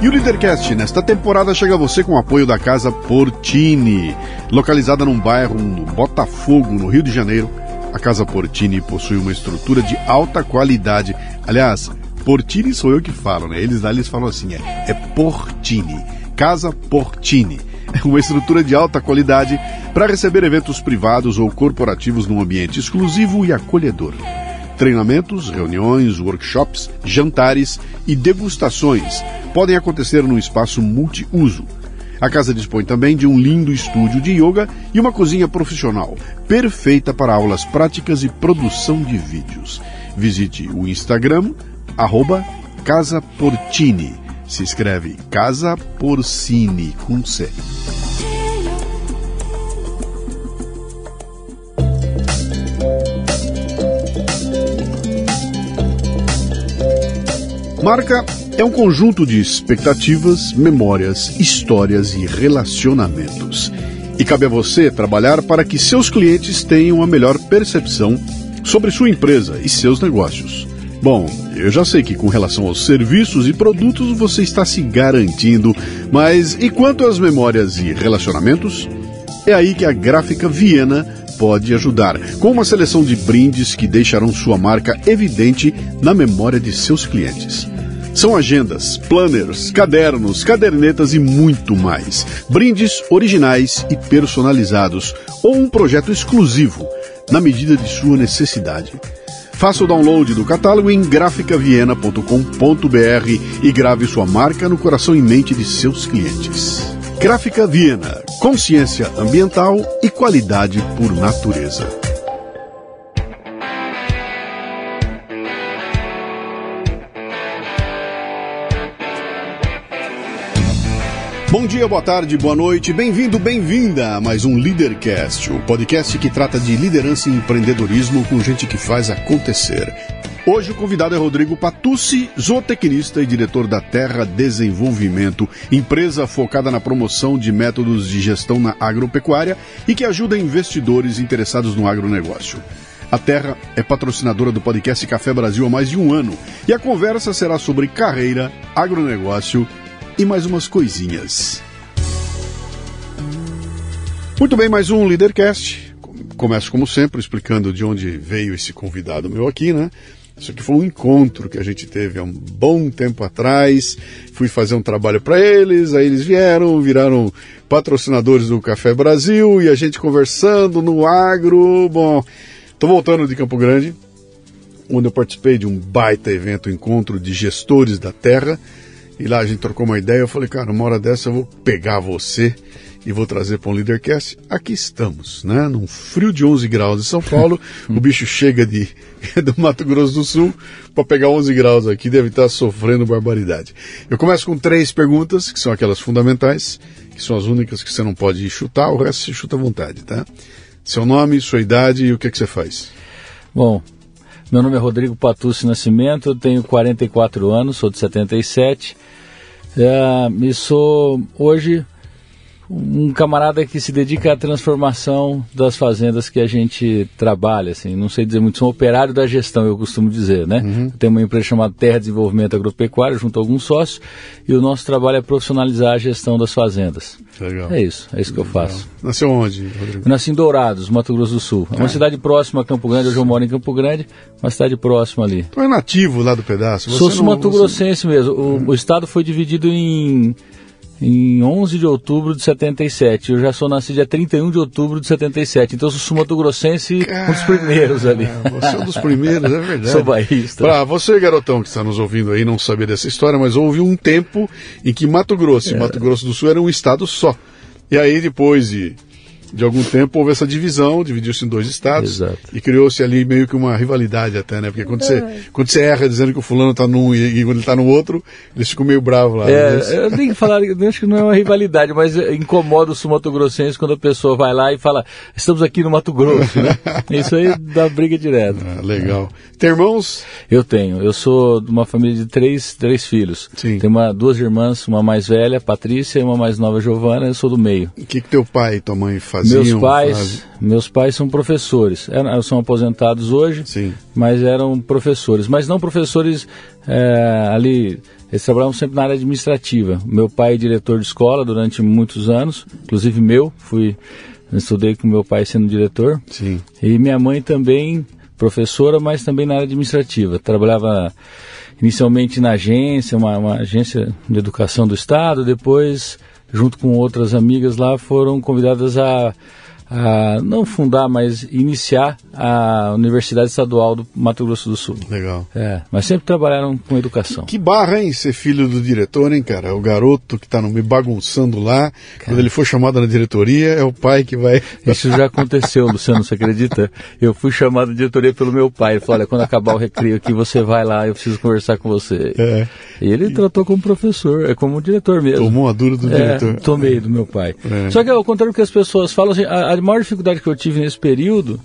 E o Leadercast, nesta temporada, chega a você com o apoio da Casa Portini. Localizada num bairro no Botafogo, no Rio de Janeiro, a Casa Portini possui uma estrutura de alta qualidade. Aliás, Portini sou eu que falo, né? Eles falam assim, é Portini, Casa Portini. É uma estrutura de alta qualidade para receber eventos privados ou corporativos num ambiente exclusivo e acolhedor. Treinamentos, reuniões, workshops, jantares e degustações podem acontecer num espaço multiuso. A casa dispõe também de um lindo estúdio de yoga e uma cozinha profissional, perfeita para aulas práticas e produção de vídeos. Visite o Instagram, @CasaPortini. Se escreve Casa Porcini, com C. Marca é um conjunto de expectativas, memórias, histórias e relacionamentos. E cabe a você trabalhar para que seus clientes tenham a melhor percepção sobre sua empresa e seus negócios. Bom, eu já sei que com relação aos serviços e produtos você está se garantindo, mas e quanto às memórias e relacionamentos? É aí que a Gráfica Viena pode ajudar, com uma seleção de brindes que deixarão sua marca evidente na memória de seus clientes. São agendas, planners, cadernos, cadernetas e muito mais. Brindes originais e personalizados ou um projeto exclusivo, na medida de sua necessidade. Faça o download do catálogo em graficaviena.com.br e grave sua marca no coração e mente de seus clientes. Gráfica Viena, consciência ambiental e qualidade por natureza. Bom dia, boa tarde, boa noite, bem-vindo, bem-vinda a mais um Leadercast, o podcast que trata de liderança e empreendedorismo com gente que faz acontecer. Hoje o convidado é Rodrigo Patucci, zootecnista e diretor da Terra Desenvolvimento, empresa focada na promoção de métodos de gestão na agropecuária e que ajuda investidores interessados no agronegócio. A Terra é patrocinadora do podcast Café Brasil há mais de um ano e a conversa será sobre carreira, agronegócio e mais umas coisinhas. Muito bem, mais um Leadercast. Começo como sempre explicando de onde veio esse convidado meu aqui, né? Isso aqui foi um encontro que a gente teve há um bom tempo atrás. Fui fazer um trabalho para eles, aí eles viraram patrocinadores do Café Brasil e a gente conversando no agro. Bom, tô voltando de Campo Grande, onde eu participei de um baita evento, encontro de gestores da terra. E lá a gente trocou uma ideia, eu falei, cara, uma hora dessa eu vou pegar você e vou trazer para um Leadercast. Aqui estamos, né? Num frio de 11 graus em São Paulo, o bicho chega do Mato Grosso do Sul para pegar 11 graus aqui, deve estar sofrendo barbaridade. Eu começo com 3 perguntas, que são aquelas fundamentais, que são as únicas que você não pode chutar, o resto você chuta à vontade, tá? Seu nome, sua idade e o que você faz? Bom, meu nome é Rodrigo Patucci Nascimento, eu tenho 44 anos, sou de 77, e sou hoje um camarada que se dedica à transformação das fazendas que a gente trabalha, assim, não sei dizer muito, sou um operário da gestão, eu costumo dizer, né? Eu tenho uma empresa chamada Terra Desenvolvimento Agropecuário, junto a alguns sócios, e o nosso trabalho é profissionalizar a gestão das fazendas. Legal. É isso que eu faço. Nasceu onde, Rodrigo? Eu nasci em Dourados, Mato Grosso do Sul. É uma cidade próxima a Campo Grande, hoje eu moro em Campo Grande, uma cidade próxima ali. Tu é nativo lá do pedaço? Sou sul-mato-grossense mesmo. O estado foi dividido em 11 de outubro de 77. Eu já sou nascido dia 31 de outubro de 77. Então eu sou sul-mato-grossense, um dos primeiros ali. Você é um dos primeiros, é verdade. Sou bairrista. Pra você, garotão, que está nos ouvindo aí, não sabia dessa história, mas houve um tempo em que Mato Grosso e Mato Grosso do Sul era um estado só. E aí, depois de algum tempo, houve essa divisão, dividiu-se em 2 estados. Exato. E criou-se ali meio que uma rivalidade até, né? Porque quando você erra dizendo que o fulano está num e quando ele está no outro, eles ficam meio bravos lá. Eu tenho que falar, eu acho que não é uma rivalidade, mas incomoda o sul-mato-grossense quando a pessoa vai lá e fala, estamos aqui no Mato Grosso, né? Isso aí dá briga direto. Legal. Tem irmãos? Eu tenho. Eu sou de uma família de três filhos. Sim. Tenho 2 irmãs, uma mais velha, Patrícia, e uma mais nova, Giovana, eu sou do meio. O que teu pai e tua mãe fazem? faziam? Meus pais são professores, são aposentados hoje, Sim. mas eram professores, mas não professores ali, eles trabalhavam sempre na área administrativa. Meu pai é diretor de escola durante muitos anos, inclusive estudei com meu pai sendo diretor. Sim. E minha mãe também professora, mas também na área administrativa. Trabalhava inicialmente na agência, uma agência de educação do Estado, depois, junto com outras amigas lá, foram convidadas a não fundar, mas iniciar a Universidade Estadual do Mato Grosso do Sul. Legal. Mas sempre trabalharam com educação. Que barra, hein, ser filho do diretor, hein, cara? O garoto que tá me bagunçando lá, quando ele for chamado na diretoria, é o pai que vai... Isso já aconteceu, Luciano, você acredita? Eu fui chamado na diretoria pelo meu pai. Ele falou, olha, quando acabar o recreio aqui, você vai lá, eu preciso conversar com você. E ele tratou como professor, como diretor mesmo. Tomou a dura do diretor. Tomei do meu pai. Só que ao contrário do que as pessoas falam, assim, a maior dificuldade que eu tive nesse período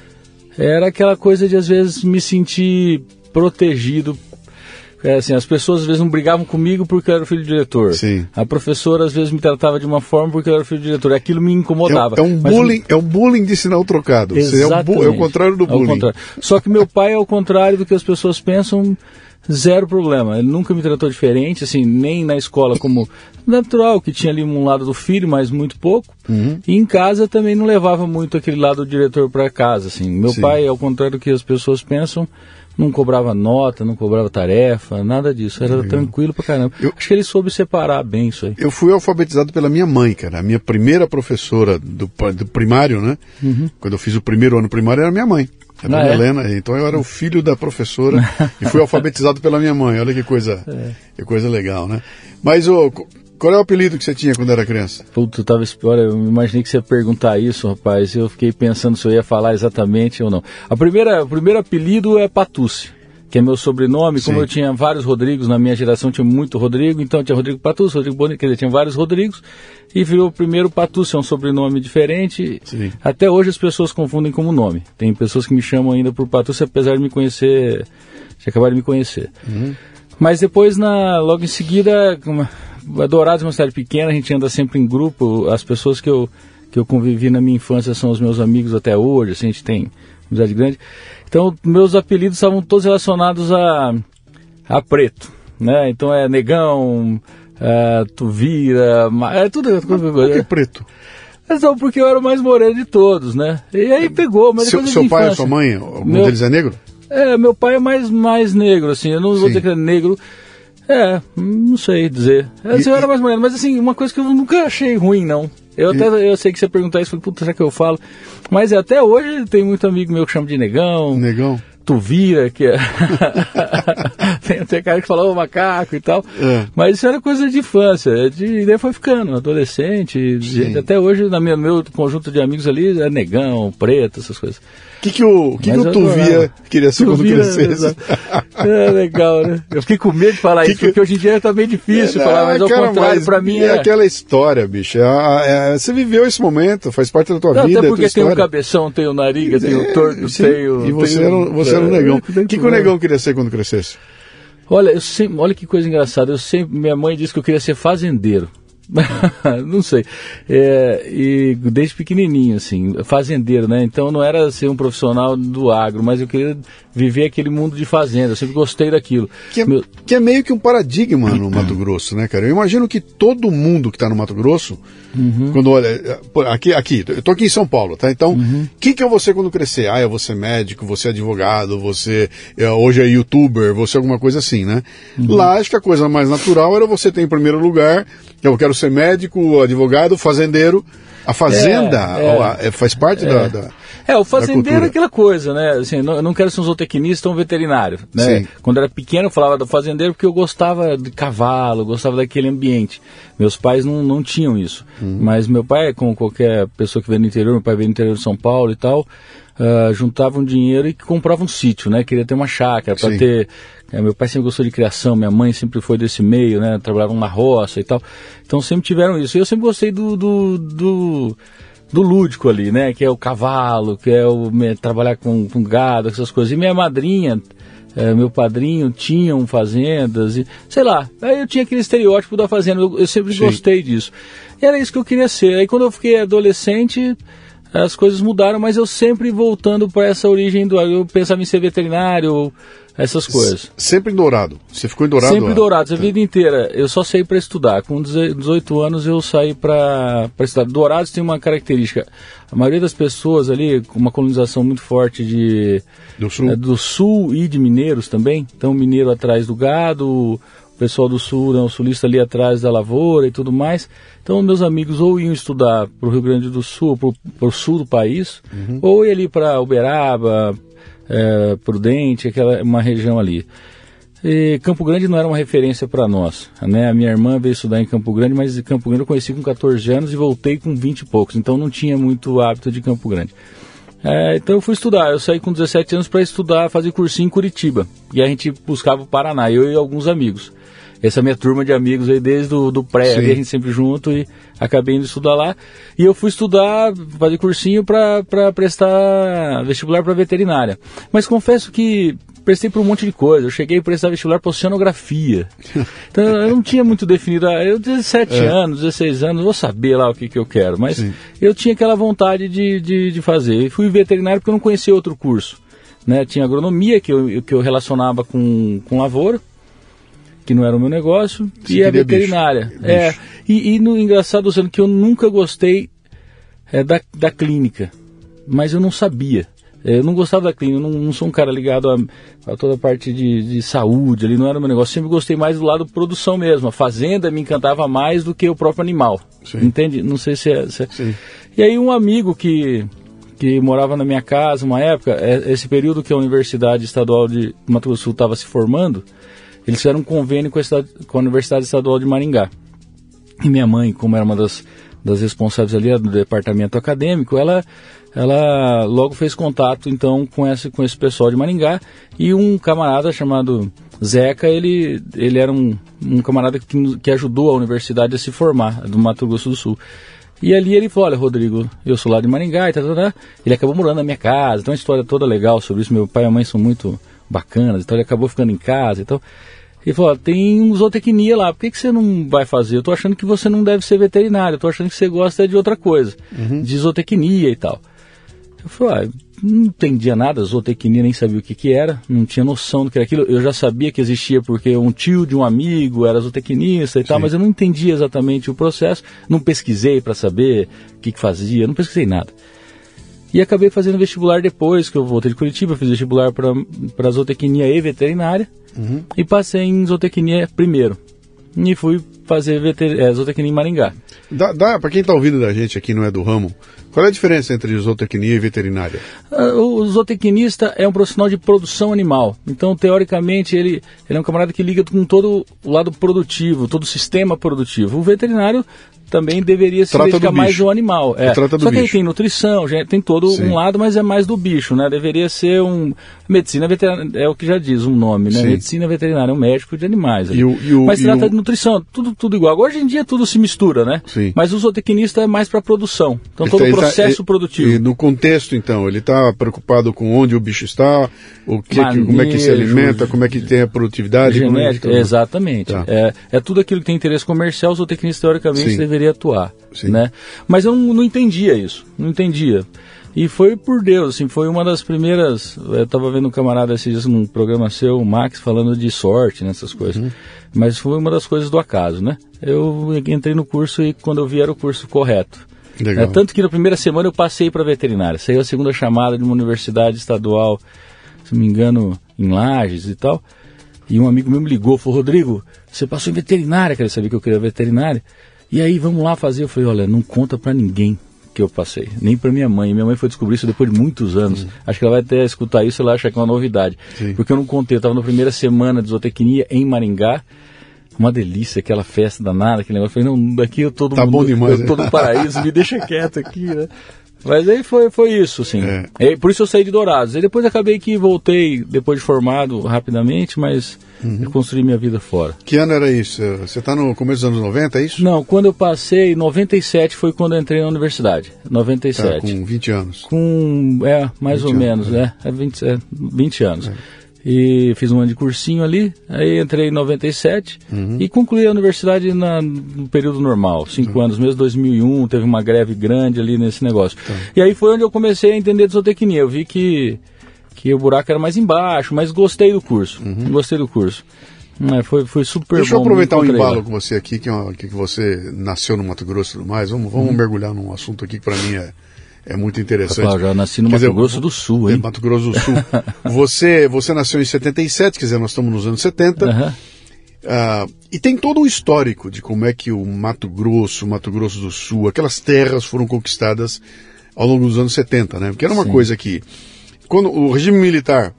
era aquela coisa de, às vezes, me sentir protegido. Assim, as pessoas, às vezes, não brigavam comigo porque eu era o filho do diretor. Sim. A professora, às vezes, me tratava de uma forma porque eu era o filho do diretor. Aquilo me incomodava. É um bullying de sinal trocado. Exatamente. É o contrário do bullying. Só que meu pai, ao contrário do que as pessoas pensam, zero problema. Ele nunca me tratou diferente, assim, nem na escola como natural, que tinha ali um lado do filho, mas muito pouco. E em casa também não levava muito aquele lado do diretor para casa, assim. Meu pai, ao contrário do que as pessoas pensam, não cobrava nota, não cobrava tarefa, nada disso. Era tranquilo pra caramba. Acho que ele soube separar bem isso aí. Eu fui alfabetizado pela minha mãe, cara. A minha primeira professora do primário, né? Quando eu fiz o primeiro ano primário, era minha mãe. Era a Helena. Então eu era o filho da professora e fui alfabetizado pela minha mãe. Olha que coisa legal, né? Mas qual é o apelido que você tinha quando era criança? Puta, olha, eu imaginei que você ia perguntar isso, rapaz. Eu fiquei pensando se eu ia falar exatamente ou não. O primeiro apelido é Patucci, que é meu sobrenome. Sim. Como eu tinha vários Rodrigos, na minha geração tinha muito Rodrigo, então tinha Rodrigo Patucci, Rodrigo Bonito, quer dizer, tinha vários Rodrigos, e virou o primeiro Patucci, é um sobrenome diferente. Sim. Até hoje as pessoas confundem como nome. Tem pessoas que me chamam ainda por Patucci, apesar de me conhecer, de acabar de me conhecer. Mas depois, logo em seguida... Dourados é uma cidade pequena, a gente anda sempre em grupo. As pessoas que eu convivi na minha infância são os meus amigos até hoje, assim, a gente tem amizade grande. Então, meus apelidos estavam todos relacionados a preto, né? Então é Negão, Tuvira, tudo. Por que preto? Não, porque eu era o mais moreno de todos, né? E aí pegou. Mas seu pai e sua mãe, algum deles é negro? Meu pai é mais negro, assim, eu não vou dizer que é negro. Não sei dizer. Eu era mais moreno, mas assim, uma coisa que eu nunca achei ruim, não. Eu sei que você perguntar isso, falei, puta, será que eu falo? Mas até hoje tem muito amigo meu que chama de Negão. Negão. Tuvira, que é... tem até cara que fala, macaco e tal. Mas isso era coisa de infância. E daí foi ficando, adolescente. Até hoje, no meu conjunto de amigos ali, é Negão, Preto, essas coisas. O que o Tuvia queria ser quando crescesse? Legal, né? Eu fiquei com medo de falar isso, porque hoje em dia tá bem difícil falar, mas ao contrário, pra mim é aquela história, bicho. Você viveu esse momento, faz parte da tua vida. Até porque tem o cabeção, tem o nariga, tem o torto, e você era um negão. O que o negão queria ser quando crescesse? Olha, olha que coisa engraçada. Minha mãe disse que eu queria ser fazendeiro. Não sei. E desde pequenininho, assim, fazendeiro, né? Então não era ser um profissional do agro, mas eu queria viver aquele mundo de fazenda. Eu sempre gostei daquilo. Que é meio que um paradigma no Mato Grosso, né, cara? Eu imagino que todo mundo que está no Mato Grosso, quando olha... Aqui, eu tô aqui em São Paulo, tá? Então, que eu vou ser quando crescer? Eu vou ser médico, vou ser advogado, hoje é youtuber, vou ser alguma coisa assim, né? Lá, acho que a coisa mais natural era você ter em primeiro lugar, eu quero ser médico, advogado, fazendeiro. A fazenda faz parte da o fazendeiro é aquela coisa, né? Assim, eu não quero ser um zootecnista ou um veterinário, né? Sim. Quando eu era pequeno eu falava do fazendeiro porque eu gostava de cavalo, gostava daquele ambiente. Meus pais não tinham isso. Mas meu pai, como qualquer pessoa que veio do interior, meu pai veio do interior de São Paulo e tal, juntava um dinheiro e comprava um sítio, né? Queria ter uma chácara para ter... Meu pai sempre gostou de criação, minha mãe sempre foi desse meio, né? Trabalhavam na roça e tal. Então sempre tiveram isso. E eu sempre gostei do lúdico ali, né? Que é o cavalo, que é trabalhar com gado, essas coisas. E minha madrinha meu padrinho tinham fazendas, e, sei lá, aí eu tinha aquele estereótipo da fazenda, eu sempre gostei disso. E era isso que eu queria ser. Aí quando eu fiquei adolescente, as coisas mudaram, mas eu sempre voltando para essa origem eu pensava em ser veterinário, essas coisas. Sempre em Dourado? Você ficou em Dourado? Sempre em Dourados, a vida inteira. Eu só saí para estudar. Com 18 anos eu saí para estudar. Dourados tem uma característica. A maioria das pessoas ali, com uma colonização muito forte do sul e de mineiros também. Então, mineiro atrás do gado, o pessoal do sul, o sulista ali atrás da lavoura e tudo mais. Então, meus amigos ou iam estudar para o Rio Grande do Sul, para o sul do país, ou ia ali para Uberaba, Prudente, uma região ali. E Campo Grande não era uma referência para nós, né? A minha irmã veio estudar em Campo Grande, mas Campo Grande eu conheci com 14 anos e voltei com 20 e poucos, então não tinha muito hábito de Campo Grande. Então eu fui estudar, eu saí com 17 anos para estudar, fazer cursinho em Curitiba, e a gente buscava o Paraná, eu e alguns amigos. Essa minha turma de amigos aí desde o pré, ali a gente sempre junto, e acabei indo estudar lá. E eu fui estudar, fazer cursinho para prestar vestibular para veterinária. Mas confesso que prestei por um monte de coisa. Eu cheguei a prestar vestibular para oceanografia. Então eu não tinha muito definido. Eu 17 anos, 16 anos, vou saber lá o que eu quero. Mas eu tinha aquela vontade de fazer. E fui veterinário porque eu não conhecia outro curso, né? Tinha agronomia, que eu relacionava com lavoura, que não era o meu negócio, e a veterinária. Bicho. E no engraçado, Luciano, que eu nunca gostei da clínica, mas eu não sabia. Eu não gostava da clínica, eu não sou um cara ligado a toda a parte de saúde, ali não era o meu negócio. Sempre gostei mais do lado produção mesmo. A fazenda me encantava mais do que o próprio animal. Entende? Não sei se é... E aí um amigo que morava na minha casa uma época, esse período que a Universidade Estadual de Mato Grosso do Sul estava se formando, eles fizeram um convênio com a Universidade Estadual de Maringá. E minha mãe, como era uma das responsáveis ali do departamento acadêmico, ela logo fez contato então com esse pessoal de Maringá, e um camarada chamado Zeca, ele era um camarada que ajudou a universidade a se formar, do Mato Grosso do Sul. E ali ele falou: olha, Rodrigo, eu sou lá de Maringá e tal. Ele acabou morando na minha casa, então uma história toda legal sobre isso. Meu pai e a mãe são muito bacanas, então ele acabou ficando em casa e tal. Ele falou: tem um zootecnia lá, por que você não vai fazer? Eu tô achando que você não deve ser veterinário, eu tô achando que você gosta de outra coisa, de zootecnia e tal. Eu falei: não entendia nada, zootecnia, nem sabia o que era, não tinha noção do que era aquilo. Eu já sabia que existia porque um tio de um amigo era zootecnista e tal, mas eu não entendia exatamente o processo, não pesquisei para saber o que fazia, não pesquisei nada. E acabei fazendo vestibular depois, que eu voltei de Curitiba, fiz vestibular para zootecnia e veterinária, e passei em zootecnia primeiro. E fui fazer zootecnia em Maringá. Para quem está ouvindo da gente aqui, não é do ramo, qual é a diferença entre zootecnia e veterinária? O zootecnista é um profissional de produção animal. Então, teoricamente, ele é um camarada que liga com todo o lado produtivo, todo o sistema produtivo. O veterinário também deveria se dedicar mais ao animal. Só que aí tem nutrição, tem todo um lado, mas é mais do bicho, né? Deveria ser medicina veterinária, é o que já diz um nome, né? Medicina veterinária, é um médico de animais. Mas se trata de nutrição, tudo igual. Hoje em dia tudo se mistura, né? Mas o zootecnista é mais para produção. Então todo o processo produtivo. E no contexto, então, ele está preocupado com onde o bicho está, como é que se alimenta, como é que tem a produtividade. Genética, exatamente. Tá. É tudo aquilo que tem interesse comercial, o zootecnista teoricamente deveria atuar, né? Mas eu não entendia isso, não entendia. E foi por Deus, assim, foi uma das primeiras. Eu estava vendo um camarada esses dias num programa seu, o Max, falando de sorte, nessas coisas. Mas foi uma das coisas do acaso, né? Eu entrei no curso e quando eu vi era o curso correto. Tanto que na primeira semana eu passei para veterinária. Saiu a segunda chamada de uma universidade estadual, se não me engano, em Lages e tal. E um amigo meu me ligou, falou: Rodrigo, você passou em veterinária, cara, ele sabia que eu queria veterinária. E aí, vamos lá fazer. Eu falei: olha, não conta pra ninguém que eu passei, nem pra minha mãe. Minha mãe foi descobrir isso depois de muitos anos. Acho que ela vai até escutar isso e ela acha que é uma novidade. Porque eu não contei, eu estava na primeira semana de zootecnia em Maringá. Uma delícia, aquela festa danada, aquele negócio. Eu falei: não, daqui eu tô bom demais, eu tô no paraíso, me deixa quieto aqui, né? Mas aí foi isso, assim. Por isso eu saí de Dourados. Aí depois acabei que voltei, depois de formado, rapidamente, mas eu construí minha vida fora. Que ano era isso? Você está no começo dos anos 90, é isso? Não, quando eu passei, 97 foi quando eu entrei na universidade. 97. Com 20 anos. Mais ou menos, 20 anos. e fiz um ano de cursinho ali, aí entrei em 97 e concluí a universidade no período normal, 5 anos mesmo, 2001, teve uma greve grande ali nesse negócio. E aí foi onde eu comecei a entender de zootecnia, eu vi que o buraco era mais embaixo, mas gostei do curso, Foi super bom. Deixa eu aproveitar um embalo com você aqui, que você nasceu no Mato Grosso e tudo mais. Vamos mergulhar num assunto aqui que para mim é muito interessante. Claro, já nasci no Mato Grosso do Sul, hein? Mato Grosso do Sul. Você nasceu em 77, quer dizer, nós estamos nos anos 70. E tem todo um histórico de como é que o Mato Grosso do Sul, aquelas terras foram conquistadas ao longo dos anos 70, né? Porque era uma coisa que, quando o regime militar,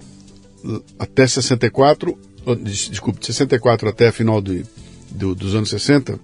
até 64... Desculpe, de 64 até a final dos anos 60,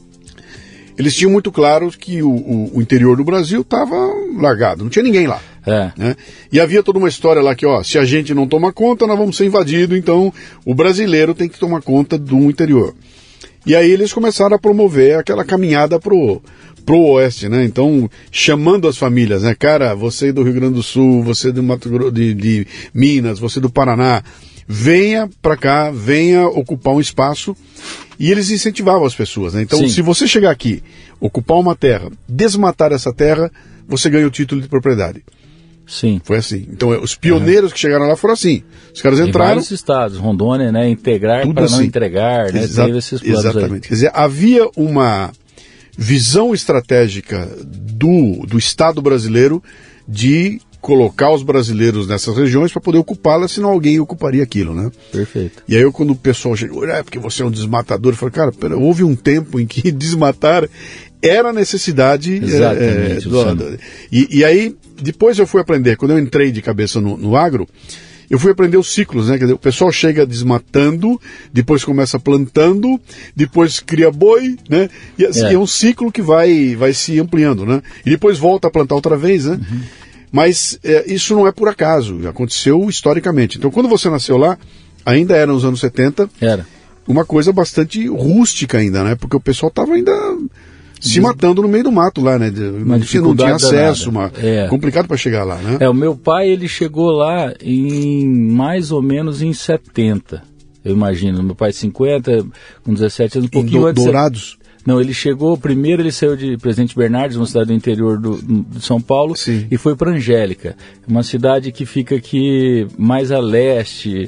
eles tinham muito claro que o interior do Brasil estava largado, não tinha ninguém lá. Né? E havia toda uma história lá que, se a gente não toma conta, nós vamos ser invadidos, então o brasileiro tem que tomar conta do interior. E aí eles começaram a promover aquela caminhada pro oeste, né? Então, chamando as famílias, né? Cara, você do Rio Grande do Sul, você do Mato Grosso, de Minas, você do Paraná, venha para cá, venha ocupar um espaço, e eles incentivavam as pessoas, né? Então, se você chegar aqui, ocupar uma terra, desmatar essa terra, você ganha o título de propriedade. Sim. Foi assim. Então, os pioneiros que chegaram lá foram assim. Os caras entraram... Em vários estados, Rondônia, né? Integrar para assim. Não entregar, né? Teve esses planos. Exatamente. Quer dizer, havia uma visão estratégica do Estado brasileiro de colocar os brasileiros nessas regiões para poder ocupá-las, senão alguém ocuparia aquilo, né? Perfeito. E aí quando o pessoal chegou, porque você é um desmatador, eu falei, cara, houve um tempo em que desmatar era necessidade. Exatamente. E aí, depois eu fui aprender, quando eu entrei de cabeça no agro, eu fui aprender os ciclos, né? Quer dizer, o pessoal chega desmatando, depois começa plantando, depois cria boi, né? E assim, é um ciclo que vai se ampliando, né? E depois volta a plantar outra vez, né? Mas isso não é por acaso, aconteceu historicamente. Então, quando você nasceu lá, ainda era nos anos 70, uma coisa bastante rústica ainda, né? Porque o pessoal estava ainda se matando no meio do mato lá, né? Não tinha acesso, complicado para chegar lá, né? O meu pai, ele chegou lá mais ou menos em 70, eu imagino. Meu pai 50, com 17 anos, um pouquinho antes. Dourados? Não, ele chegou, primeiro ele saiu de Presidente Bernardes, uma cidade do interior de São Paulo, e foi para Angélica, uma cidade que fica aqui mais a leste,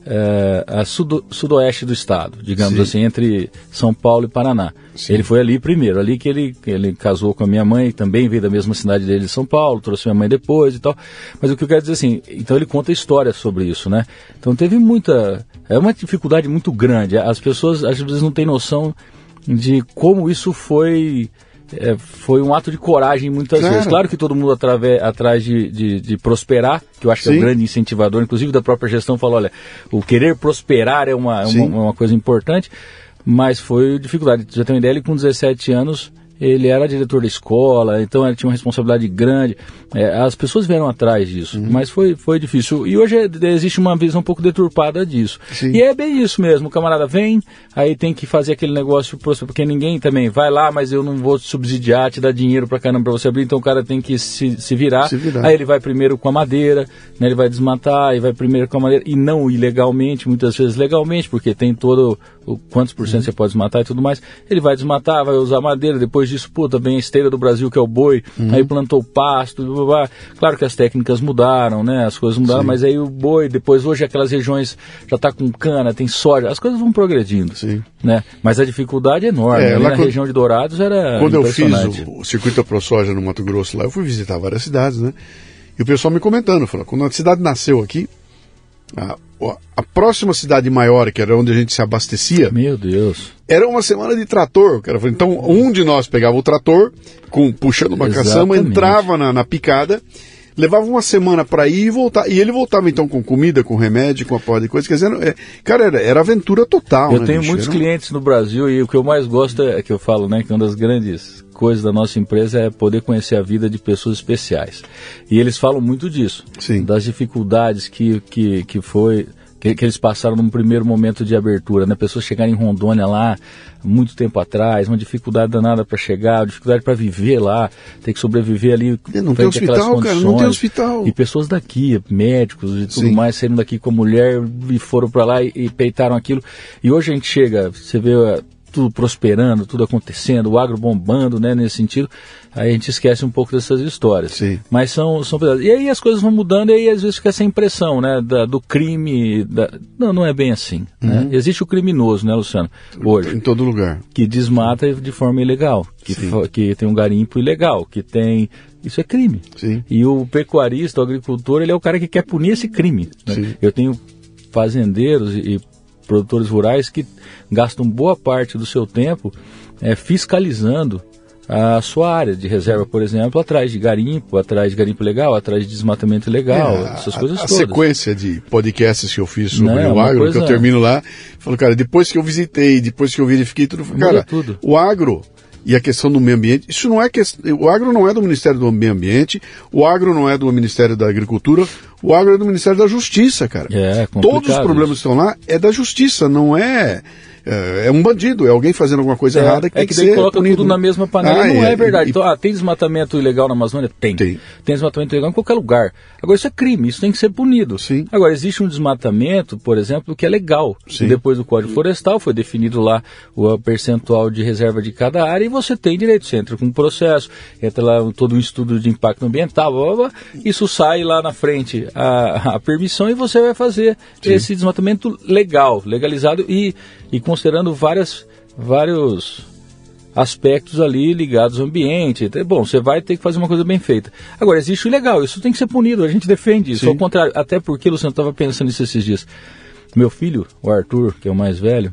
a sudoeste do estado, digamos assim, entre São Paulo e Paraná. Ele foi ali primeiro, ali que ele casou com a minha mãe, também veio da mesma cidade dele de São Paulo, trouxe minha mãe depois e tal. Mas o que eu quero dizer assim, então ele conta histórias sobre isso, né? Então teve uma dificuldade muito grande, as pessoas às vezes não têm noção de como isso foi um ato de coragem muitas vezes. Claro que todo mundo atrás de prosperar, que eu acho que é um grande incentivador, inclusive da própria gestão, falou, olha, o querer prosperar é uma coisa importante, mas foi dificuldade. Já tem uma ideia, ele com 17 anos, ele era diretor da escola, então ele tinha uma responsabilidade grande. As pessoas vieram atrás disso, mas foi difícil. E hoje existe uma visão um pouco deturpada disso. E é bem isso mesmo, o camarada vem, aí tem que fazer aquele negócio, porque ninguém também vai lá, mas eu não vou subsidiar, te dar dinheiro pra caramba pra você abrir, então o cara tem que se virar. Aí ele vai primeiro com a madeira, né, ele vai desmatar, e vai primeiro com a madeira, e não ilegalmente, muitas vezes legalmente, porque tem todo quantos por cento você pode desmatar e tudo mais. Ele vai desmatar, vai usar madeira, depois disso, vem a esteira do Brasil, que é o boi, aí plantou pasto, blá, blá, blá. Claro que as técnicas mudaram, né, as coisas mudaram, mas aí o boi, depois hoje aquelas regiões já está com cana, tem soja, as coisas vão progredindo, né, mas a dificuldade é enorme, lá na região de Dourados era quando eu fiz o circuito ProSoja no Mato Grosso lá, eu fui visitar várias cidades, né, e o pessoal me comentando, falou, quando a cidade nasceu aqui, a próxima cidade maior, que era onde a gente se abastecia, meu Deus, era uma semana de trator, cara. Então um de nós pegava o trator, puxando uma caçamba, entrava na picada, levava uma semana para ir e voltar, e ele voltava então com comida, com remédio, com a porra de coisa, quer dizer, cara, era aventura total. Eu tenho muitos clientes no Brasil, e o que eu mais gosto é que eu falo, né, que uma das grandes coisas da nossa empresa é poder conhecer a vida de pessoas especiais, e eles falam muito disso, das dificuldades que foi que eles passaram num primeiro momento de abertura, né? Pessoas chegarem em Rondônia lá, muito tempo atrás, uma dificuldade danada para chegar, dificuldade para viver lá, ter que sobreviver ali. Não tem hospital, cara, não tem hospital. E pessoas daqui, médicos e tudo mais, saíram daqui com a mulher e foram para lá e peitaram aquilo. E hoje a gente chega, você vê tudo prosperando, tudo acontecendo, o agro bombando, né, nesse sentido, aí a gente esquece um pouco dessas histórias. Sim. Mas são pedaços. E aí as coisas vão mudando e aí às vezes fica essa impressão, né, do crime. Não é bem assim. Né? Existe o criminoso, né, Luciano? Hoje. Em todo lugar. Que desmata de forma ilegal, que tem um garimpo ilegal, que tem... Isso é crime. Sim. E o pecuarista, o agricultor, ele é o cara que quer punir esse crime. Né? Eu tenho fazendeiros e produtores rurais que gastam boa parte do seu tempo fiscalizando a sua área de reserva, por exemplo, atrás de garimpo legal, atrás de desmatamento ilegal, essas coisas todas. A sequência de podcasts que eu fiz sobre o agro, que eu termino lá, falo, cara, depois que eu visitei, depois que eu verifiquei tudo, cara, o agro e a questão do meio ambiente, isso não é o agro não é do Ministério do Meio Ambiente, o agro não é do Ministério da Agricultura, o agro é do Ministério da Justiça, cara. Todos os problemas que estão lá é da Justiça, não é... É um bandido, é alguém fazendo alguma coisa errada que tem que ser coloca punido. Tudo na mesma panela, não é verdade. Então, tem desmatamento ilegal na Amazônia? Tem desmatamento ilegal em qualquer lugar. Agora, isso é crime, isso tem que ser punido. Sim. Agora, existe um desmatamento, por exemplo, que é legal. E depois do Código Florestal foi definido lá o percentual de reserva de cada área e você tem direito. Você entra com um processo, entra lá todo um estudo de impacto ambiental, isso sai lá na frente a permissão e você vai fazer esse desmatamento legal, legalizado e considerando vários aspectos ali ligados ao ambiente. Bom, você vai ter que fazer uma coisa bem feita. Agora, existe o ilegal, isso tem que ser punido, a gente defende isso. Ao contrário, até porque, Luciano, estava pensando nisso esses dias. Meu filho, o Arthur, que é o mais velho,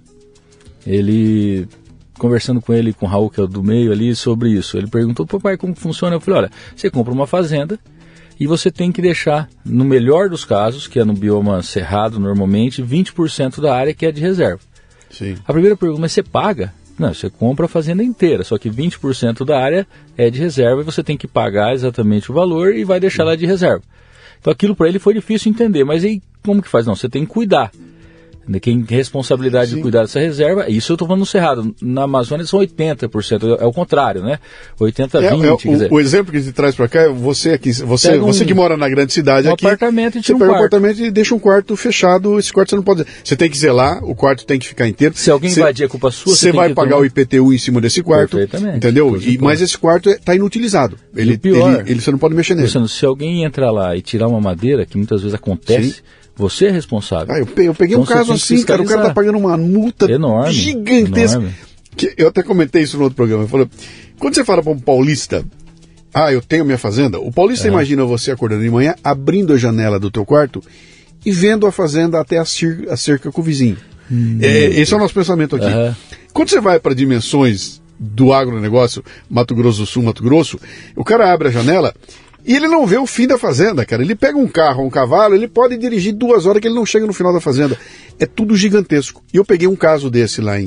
ele, conversando com ele, com o Raul, que é o do meio ali, sobre isso. Ele perguntou, papai, como funciona? Eu falei, olha, você compra uma fazenda e você tem que deixar, no melhor dos casos, que é no bioma cerrado normalmente, 20% da área que é de reserva. Sim. A primeira pergunta, mas você paga? Não, você compra a fazenda inteira, só que 20% da área é de reserva e você tem que pagar exatamente o valor e vai deixar lá de reserva. Então aquilo para ele foi difícil entender, mas aí como que faz? Não, você tem que cuidar. Quem tem responsabilidade de cuidar dessa reserva, isso eu estou falando no Cerrado, na Amazônia são 80%, é o contrário, né? 80-20%. Quer dizer, o exemplo que você traz para cá é você que mora na grande cidade aqui, apartamento e você pega um apartamento e deixa um quarto fechado, esse quarto você não pode... Você tem que zelar, o quarto tem que ficar inteiro. Se alguém invadir a culpa sua, você vai pagar o IPTU em cima desse quarto, entendeu? Mas esse quarto está inutilizado. Você não pode mexer nele. Luciano, se alguém entrar lá e tirar uma madeira, que muitas vezes acontece... Você é responsável. Eu peguei um caso assim, cara, o cara tá pagando uma multa gigantesca. Eu até comentei isso no outro programa. Eu falei, quando você fala para um paulista, eu tenho minha fazenda, o paulista imagina você acordando de manhã, abrindo a janela do teu quarto e vendo a fazenda até a cerca com o vizinho. Esse é o nosso pensamento aqui. Quando você vai para dimensões do agronegócio, Mato Grosso do Sul, Mato Grosso, o cara abre a janela... E ele não vê o fim da fazenda, cara. Ele pega um carro, um cavalo, ele pode dirigir 2 horas que ele não chega no final da fazenda. É tudo gigantesco. E eu peguei um caso desse lá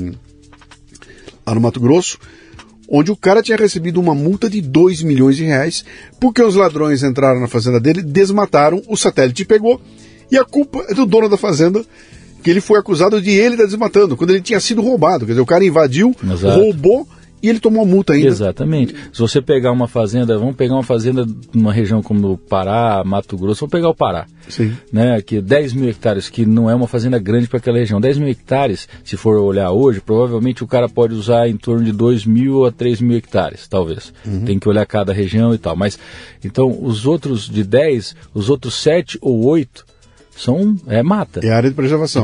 no Mato Grosso, onde o cara tinha recebido uma multa de 2 milhões de reais, porque os ladrões entraram na fazenda dele, desmataram, o satélite pegou, e a culpa é do dono da fazenda, que ele foi acusado de ele estar desmatando, quando ele tinha sido roubado. Quer dizer, o cara invadiu, roubou, e ele tomou multa ainda. Exatamente. Se você pegar uma fazenda, vamos pegar uma fazenda numa região como o Pará, Mato Grosso, vamos pegar o Pará. Sim. Né, que 10 mil hectares, que não é uma fazenda grande para aquela região. 10 mil hectares, se for olhar hoje, provavelmente o cara pode usar em torno de 2 mil a 3 mil hectares, talvez. Tem que olhar cada região e tal. Mas, então, os outros de 10, os outros 7 ou 8 são mata. É área de preservação.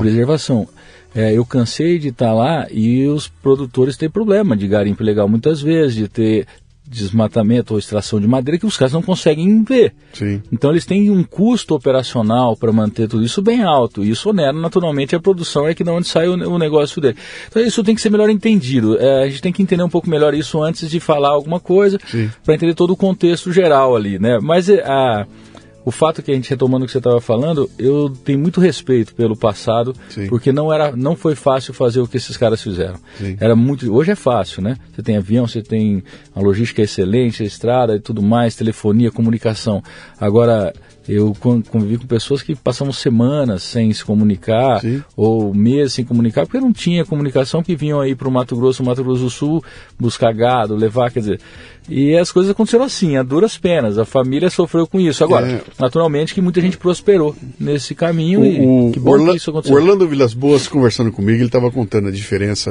Eu cansei de estar lá e os produtores têm problema de garimpo ilegal muitas vezes, de ter desmatamento ou extração de madeira que os caras não conseguem ver. Sim. Então eles têm um custo operacional para manter tudo isso bem alto e isso onera naturalmente a produção, é que de onde sai o negócio dele. Então isso tem que ser melhor entendido. A gente tem que entender um pouco melhor isso antes de falar alguma coisa, para entender todo o contexto geral ali, né? Mas o fato que a gente, retomando o que você estava falando, eu tenho muito respeito pelo passado, porque não foi fácil fazer o que esses caras fizeram. Hoje é fácil, né? Você tem avião, você tem uma logística excelente, a estrada e tudo mais, telefonia, comunicação. Agora, Eu convivi com pessoas que passavam semanas sem se comunicar, Sim. ou meses sem comunicar, porque não tinha comunicação, que vinham aí para o Mato Grosso do Sul, buscar gado, levar, quer dizer... E as coisas aconteceram assim, a duras penas. A família sofreu com isso. Agora, naturalmente que muita gente prosperou nesse caminho e que bom que isso aconteceu. O Orlando Vilas Boas, conversando comigo, ele estava contando a diferença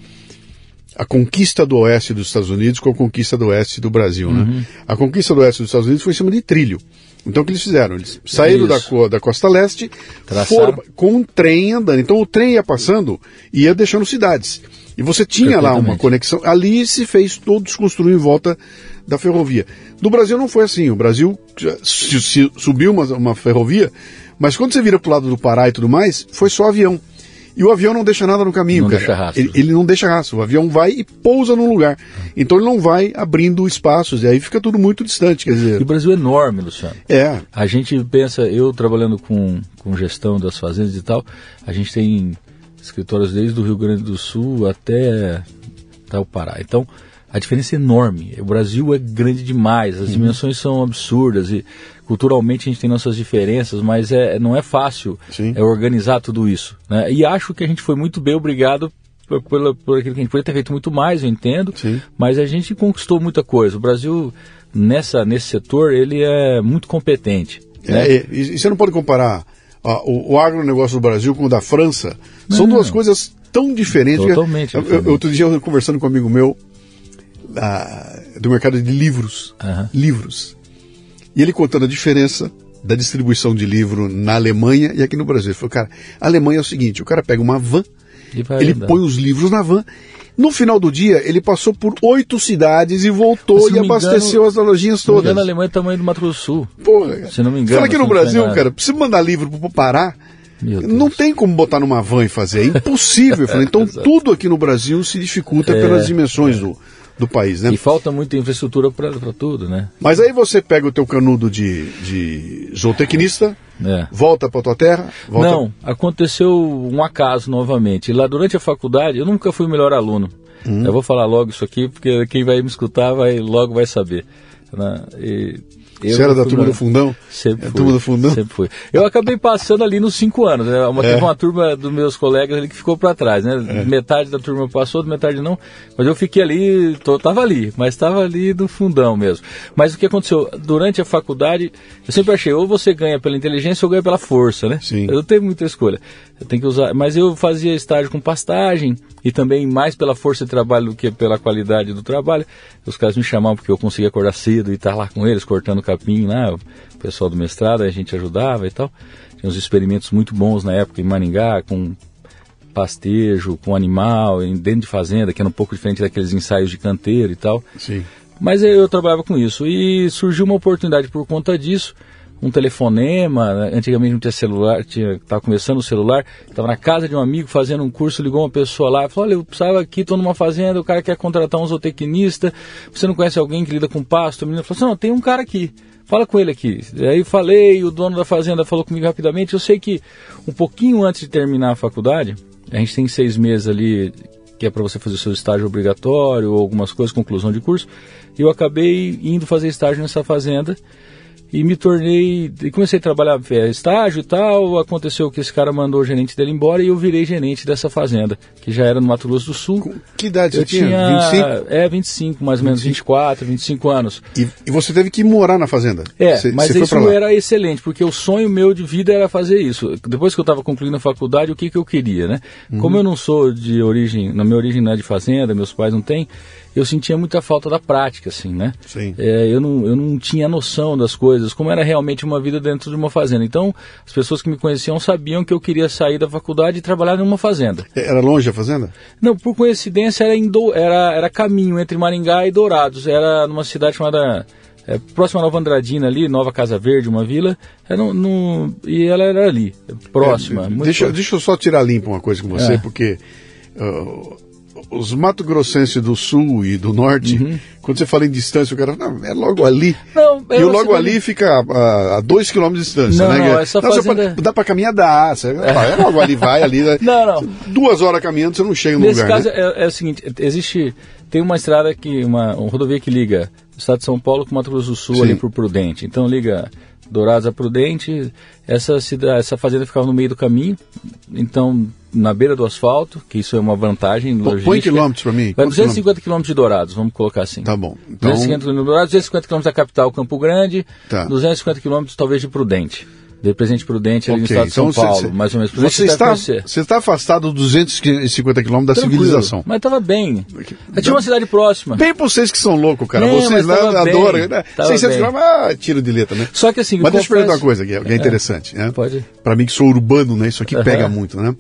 a conquista do oeste dos Estados Unidos com a conquista do oeste do Brasil, né? A conquista do oeste dos Estados Unidos foi em cima de trilho. Então o que eles fizeram? Eles saíram da costa leste, foram com um trem andando. Então o trem ia passando e ia deixando cidades. E você tinha lá uma conexão. Ali se fez, todos construíram em volta da ferrovia. No Brasil não foi assim. O Brasil subiu uma ferrovia, mas quando você vira pro lado do Pará e tudo mais, foi só avião. E o avião não deixa nada no caminho, cara. Deixa rastro. Ele não deixa rastro. O avião vai e pousa num lugar. Então ele não vai abrindo espaços. E aí fica tudo muito distante, quer dizer... E o Brasil é enorme, Luciano. É. A gente pensa, eu trabalhando com gestão das fazendas e tal, a gente tem escritórios desde o Rio Grande do Sul até o Pará. Então, a diferença é enorme. O Brasil é grande demais, as dimensões são absurdas e culturalmente a gente tem nossas diferenças, mas não é fácil organizar tudo isso, né? E acho que a gente foi muito bem, obrigado por aquilo que a gente podia ter feito muito mais, eu entendo, mas a gente conquistou muita coisa. O Brasil, nesse setor, ele é muito competente. Né? E você não pode comparar o agronegócio do Brasil com o da França. São duas coisas tão diferentes. Totalmente diferente. Outro dia eu conversando com um amigo meu do mercado de livros. Livros. E ele contando a diferença da distribuição de livro na Alemanha e aqui no Brasil. Ele falou, cara, a Alemanha é o seguinte, o cara pega uma van, ele põe os livros na van, no final do dia ele passou por 8 cidades e voltou e abasteceu as lojinhas todas. Se não me engano, a Alemanha é o tamanho do Mato Grosso do Sul. Porra, se não me engano. Fala aqui no Brasil, cara, precisa mandar livro pro Pará, não tem como botar numa van e fazer, é impossível. Então tudo aqui no Brasil se dificulta pelas dimensões do país, né? E falta muita infraestrutura para tudo, né? Mas aí você pega o teu canudo de zootecnista, volta para tua terra? Não, aconteceu um acaso novamente. Lá durante a faculdade, eu nunca fui o melhor aluno. Eu vou falar logo isso aqui, porque quem vai me escutar logo vai saber. Né? Você era da turma do fundão? Sempre fui. Turma do fundão? Sempre fui. Eu acabei passando ali nos 5 anos. Né? Teve uma turma dos meus colegas ali que ficou para trás. Né? Metade da turma passou, metade não. Mas eu fiquei ali, estava ali do fundão mesmo. Mas o que aconteceu? Durante a faculdade, eu sempre achei, ou você ganha pela inteligência ou ganha pela força, né? Sim. Eu não tenho muita escolha. Eu tenho que usar. Mas eu fazia estágio com pastagem e também mais pela força de trabalho do que pela qualidade do trabalho. Os caras me chamavam porque eu conseguia acordar cedo e estar lá com eles, cortando capim lá, o pessoal do mestrado, a gente ajudava e tal. Tinha uns experimentos muito bons na época em Maringá, com pastejo, com animal, dentro de fazenda, que era um pouco diferente daqueles ensaios de canteiro e tal. Sim. Mas eu trabalhava com isso e surgiu uma oportunidade por conta disso, um telefonema, antigamente não tinha celular, estava começando o celular, estava na casa de um amigo fazendo um curso, ligou uma pessoa lá, falou, olha, eu precisava aqui, estou numa fazenda, o cara quer contratar um zootecnista, você não conhece alguém que lida com pasto? A menina falou assim, não, tem um cara aqui, fala com ele aqui. Aí falei, o dono da fazenda falou comigo rapidamente, eu sei que um pouquinho antes de terminar a faculdade, a gente tem 6 meses ali, que é para você fazer o seu estágio obrigatório, ou algumas coisas, conclusão de curso, e eu acabei indo fazer estágio nessa fazenda, e me tornei, e comecei a trabalhar estágio e tal, aconteceu que esse cara mandou o gerente dele embora e eu virei gerente dessa fazenda, que já era no Mato Grosso do Sul. Que idade você tinha? 25? 25, mais ou menos, 24, 25 anos. E você teve que morar na fazenda? Mas isso era excelente, porque o sonho meu de vida era fazer isso. Depois que eu estava concluindo a faculdade, o que eu queria, né? Como eu não sou de origem, na minha origem não é de fazenda, meus pais não têm, eu sentia muita falta da prática, assim, né? Sim. Eu não tinha noção das coisas, como era realmente uma vida dentro de uma fazenda. Então, as pessoas que me conheciam sabiam que eu queria sair da faculdade e trabalhar em uma fazenda. Era longe a fazenda? Não, por coincidência era caminho entre Maringá e Dourados. Era numa cidade chamada... próxima a Nova Andradina ali, Nova Casa Verde, uma vila, e ela era ali, próxima. Deixa eu só tirar limpo uma coisa com você, porque os mato-grossenses do sul e do norte, quando você fala em distância, o cara fala, é logo ali. Não, e o logo ali fica a 2 km de distância, não, né? Essa fazenda... Dá pra caminhar, dá. É logo ali, vai ali. Não. 2 horas caminhando, você não chega no lugar. Nesse caso, né? é o seguinte, tem uma estrada uma rodovia que liga o estado de São Paulo com o Mato Grosso do Sul, ali por Prudente. Então liga Dourados a Prudente, essa fazenda ficava no meio do caminho, então na beira do asfalto, que isso é uma vantagem logística. Põe quilômetros para mim. Vai 250 quilômetros de Dourados, vamos colocar assim. Tá bom. Então... 250 quilômetros de Dourados, 250 quilômetros da capital, Campo Grande, tá. 250 quilômetros talvez de Prudente. De Presidente Prudente ali no estado de São Paulo, mais ou menos. Você está afastado 250 quilômetros da civilização. Mas estava bem. Eu tinha uma cidade próxima. Bem para vocês que são loucos, cara. Vocês lá adoram. 600 quilômetros, tiro de letra, né? Só que assim... Mas deixa eu perguntar uma coisa que é interessante. Né? Pode. Para mim que sou urbano, né? Isso aqui pega muito, né?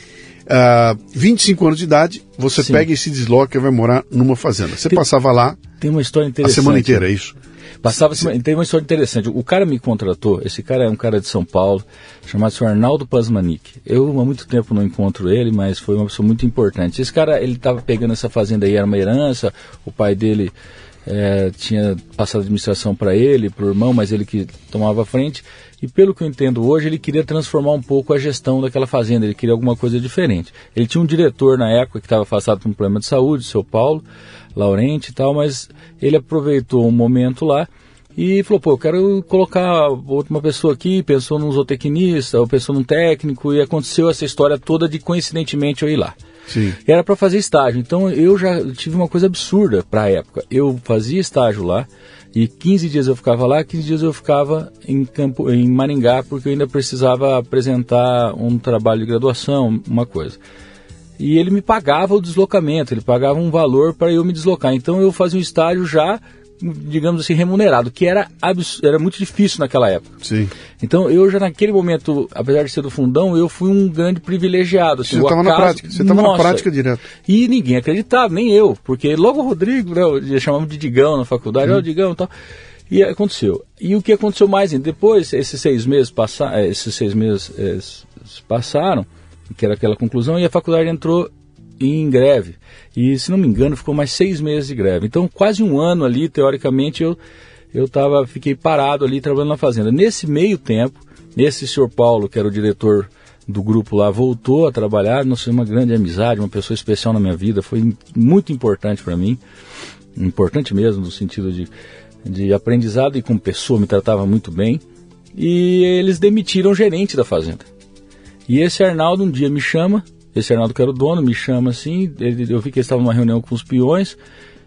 25 anos de idade, você pega e se desloca e vai morar numa fazenda. Você passava lá... Tem uma história interessante. A semana inteira, é isso? Tem uma história interessante. O cara me contratou, esse cara é um cara de São Paulo, chamado Sr. Arnaldo Pazmanic. Eu há muito tempo não encontro ele, mas foi uma pessoa muito importante. Esse cara, ele estava pegando essa fazenda aí, era uma herança, o pai dele tinha passado a administração para ele, para o irmão, mas ele que tomava a frente. E pelo que eu entendo hoje, ele queria transformar um pouco a gestão daquela fazenda, ele queria alguma coisa diferente. Ele tinha um diretor na época que estava afastado por um problema de saúde, seu Paulo Laurente e tal, mas ele aproveitou um momento lá e falou, eu quero colocar uma pessoa aqui, pensou num zootecnista, ou pensou num técnico, e aconteceu essa história toda de, coincidentemente, eu ir lá. Sim. E era para fazer estágio, então eu já tive uma coisa absurda para a época. Eu fazia estágio lá, e 15 dias eu ficava lá, 15 dias eu ficava em Maringá, porque eu ainda precisava apresentar um trabalho de graduação, uma coisa. E ele me pagava o deslocamento, ele pagava um valor para eu me deslocar. Então eu fazia um estágio já, digamos assim, remunerado, que era muito difícil naquela época. Sim. Então eu já naquele momento, apesar de ser do fundão, eu fui um grande privilegiado. Assim, você estava na prática, na prática direto. E ninguém acreditava, nem eu, porque logo o Rodrigo, né, chamamos de Digão na faculdade, o Digão e tal. E aconteceu. E o que aconteceu mais ainda? Depois, esses 6 meses passaram, que era aquela conclusão, e a faculdade entrou em greve. E, se não me engano, ficou mais 6 meses de greve. Então, quase um ano ali, teoricamente, eu fiquei parado ali trabalhando na fazenda. Nesse meio tempo, esse senhor Paulo, que era o diretor do grupo lá, voltou a trabalhar. Nós tivemos uma grande amizade, uma pessoa especial na minha vida. Foi muito importante para mim. Importante mesmo, no sentido de aprendizado, e como pessoa me tratava muito bem. E eles demitiram o gerente da fazenda. E esse Arnaldo um dia me chama, esse Arnaldo que era o dono, me chama assim, eu vi que ele estava numa reunião com os peões,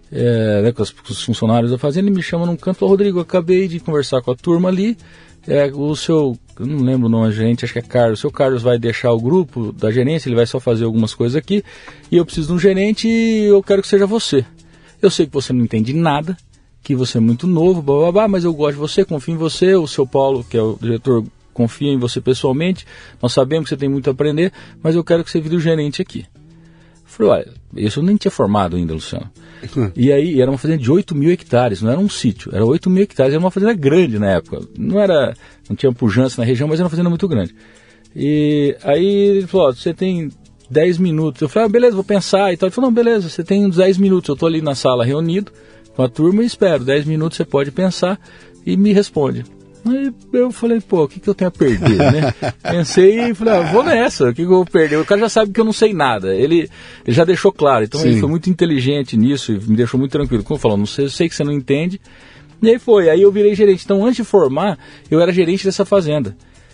com os funcionários da fazenda, e me chama num canto, Rodrigo, eu acabei de conversar com a turma ali, o seu, eu não lembro o nome da gerente, acho que é Carlos, o seu Carlos vai deixar o grupo da gerência, ele vai só fazer algumas coisas aqui, e eu preciso de um gerente e eu quero que seja você. Eu sei que você não entende nada, que você é muito novo, mas eu gosto de você, confio em você, o seu Paulo, que é o diretor, confia em você pessoalmente, nós sabemos que você tem muito a aprender, mas eu quero que você vire o gerente aqui. Eu falei, olha, isso eu nem tinha formado ainda, Luciano. E aí era uma fazenda de 8.000 hectares, não era um sítio, era 8.000 hectares, era uma fazenda grande na época, não tinha pujança na região, mas era uma fazenda muito grande. E aí ele falou, você tem 10 minutos, eu falei, beleza, vou pensar e tal. Ele falou, não, beleza, você tem uns 10 minutos, eu estou ali na sala reunido com a turma e espero, 10 minutos você pode pensar e me responde. Aí eu falei, o que eu tenho a perder, né? Pensei e falei, vou nessa, o que eu vou perder? O cara já sabe que eu não sei nada, ele já deixou claro, então Sim. Ele foi muito inteligente nisso e me deixou muito tranquilo. Como eu falo, não sei, eu sei que você não entende. E aí eu virei gerente. Então, antes de formar, eu era gerente dessa fazenda.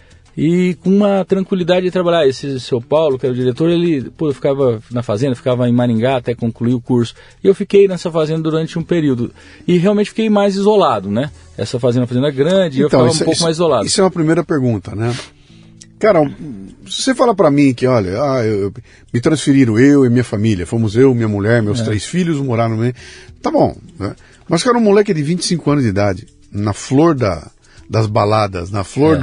E com uma tranquilidade de trabalhar. Esse seu Paulo, que era o diretor, eu ficava na fazenda, ficava em Maringá até concluir o curso. E eu fiquei nessa fazenda durante um período. E realmente fiquei mais isolado, né? Essa fazenda grande, e eu ficava um pouco mais isolado. Isso é uma primeira pergunta, né? Cara, se você fala pra mim que, olha, me transferiram eu e minha família, fomos eu, minha mulher, meus 3 filhos moraram no meio, tá bom, né? Mas, cara, um moleque de 25 anos de idade, na flor das baladas, na flor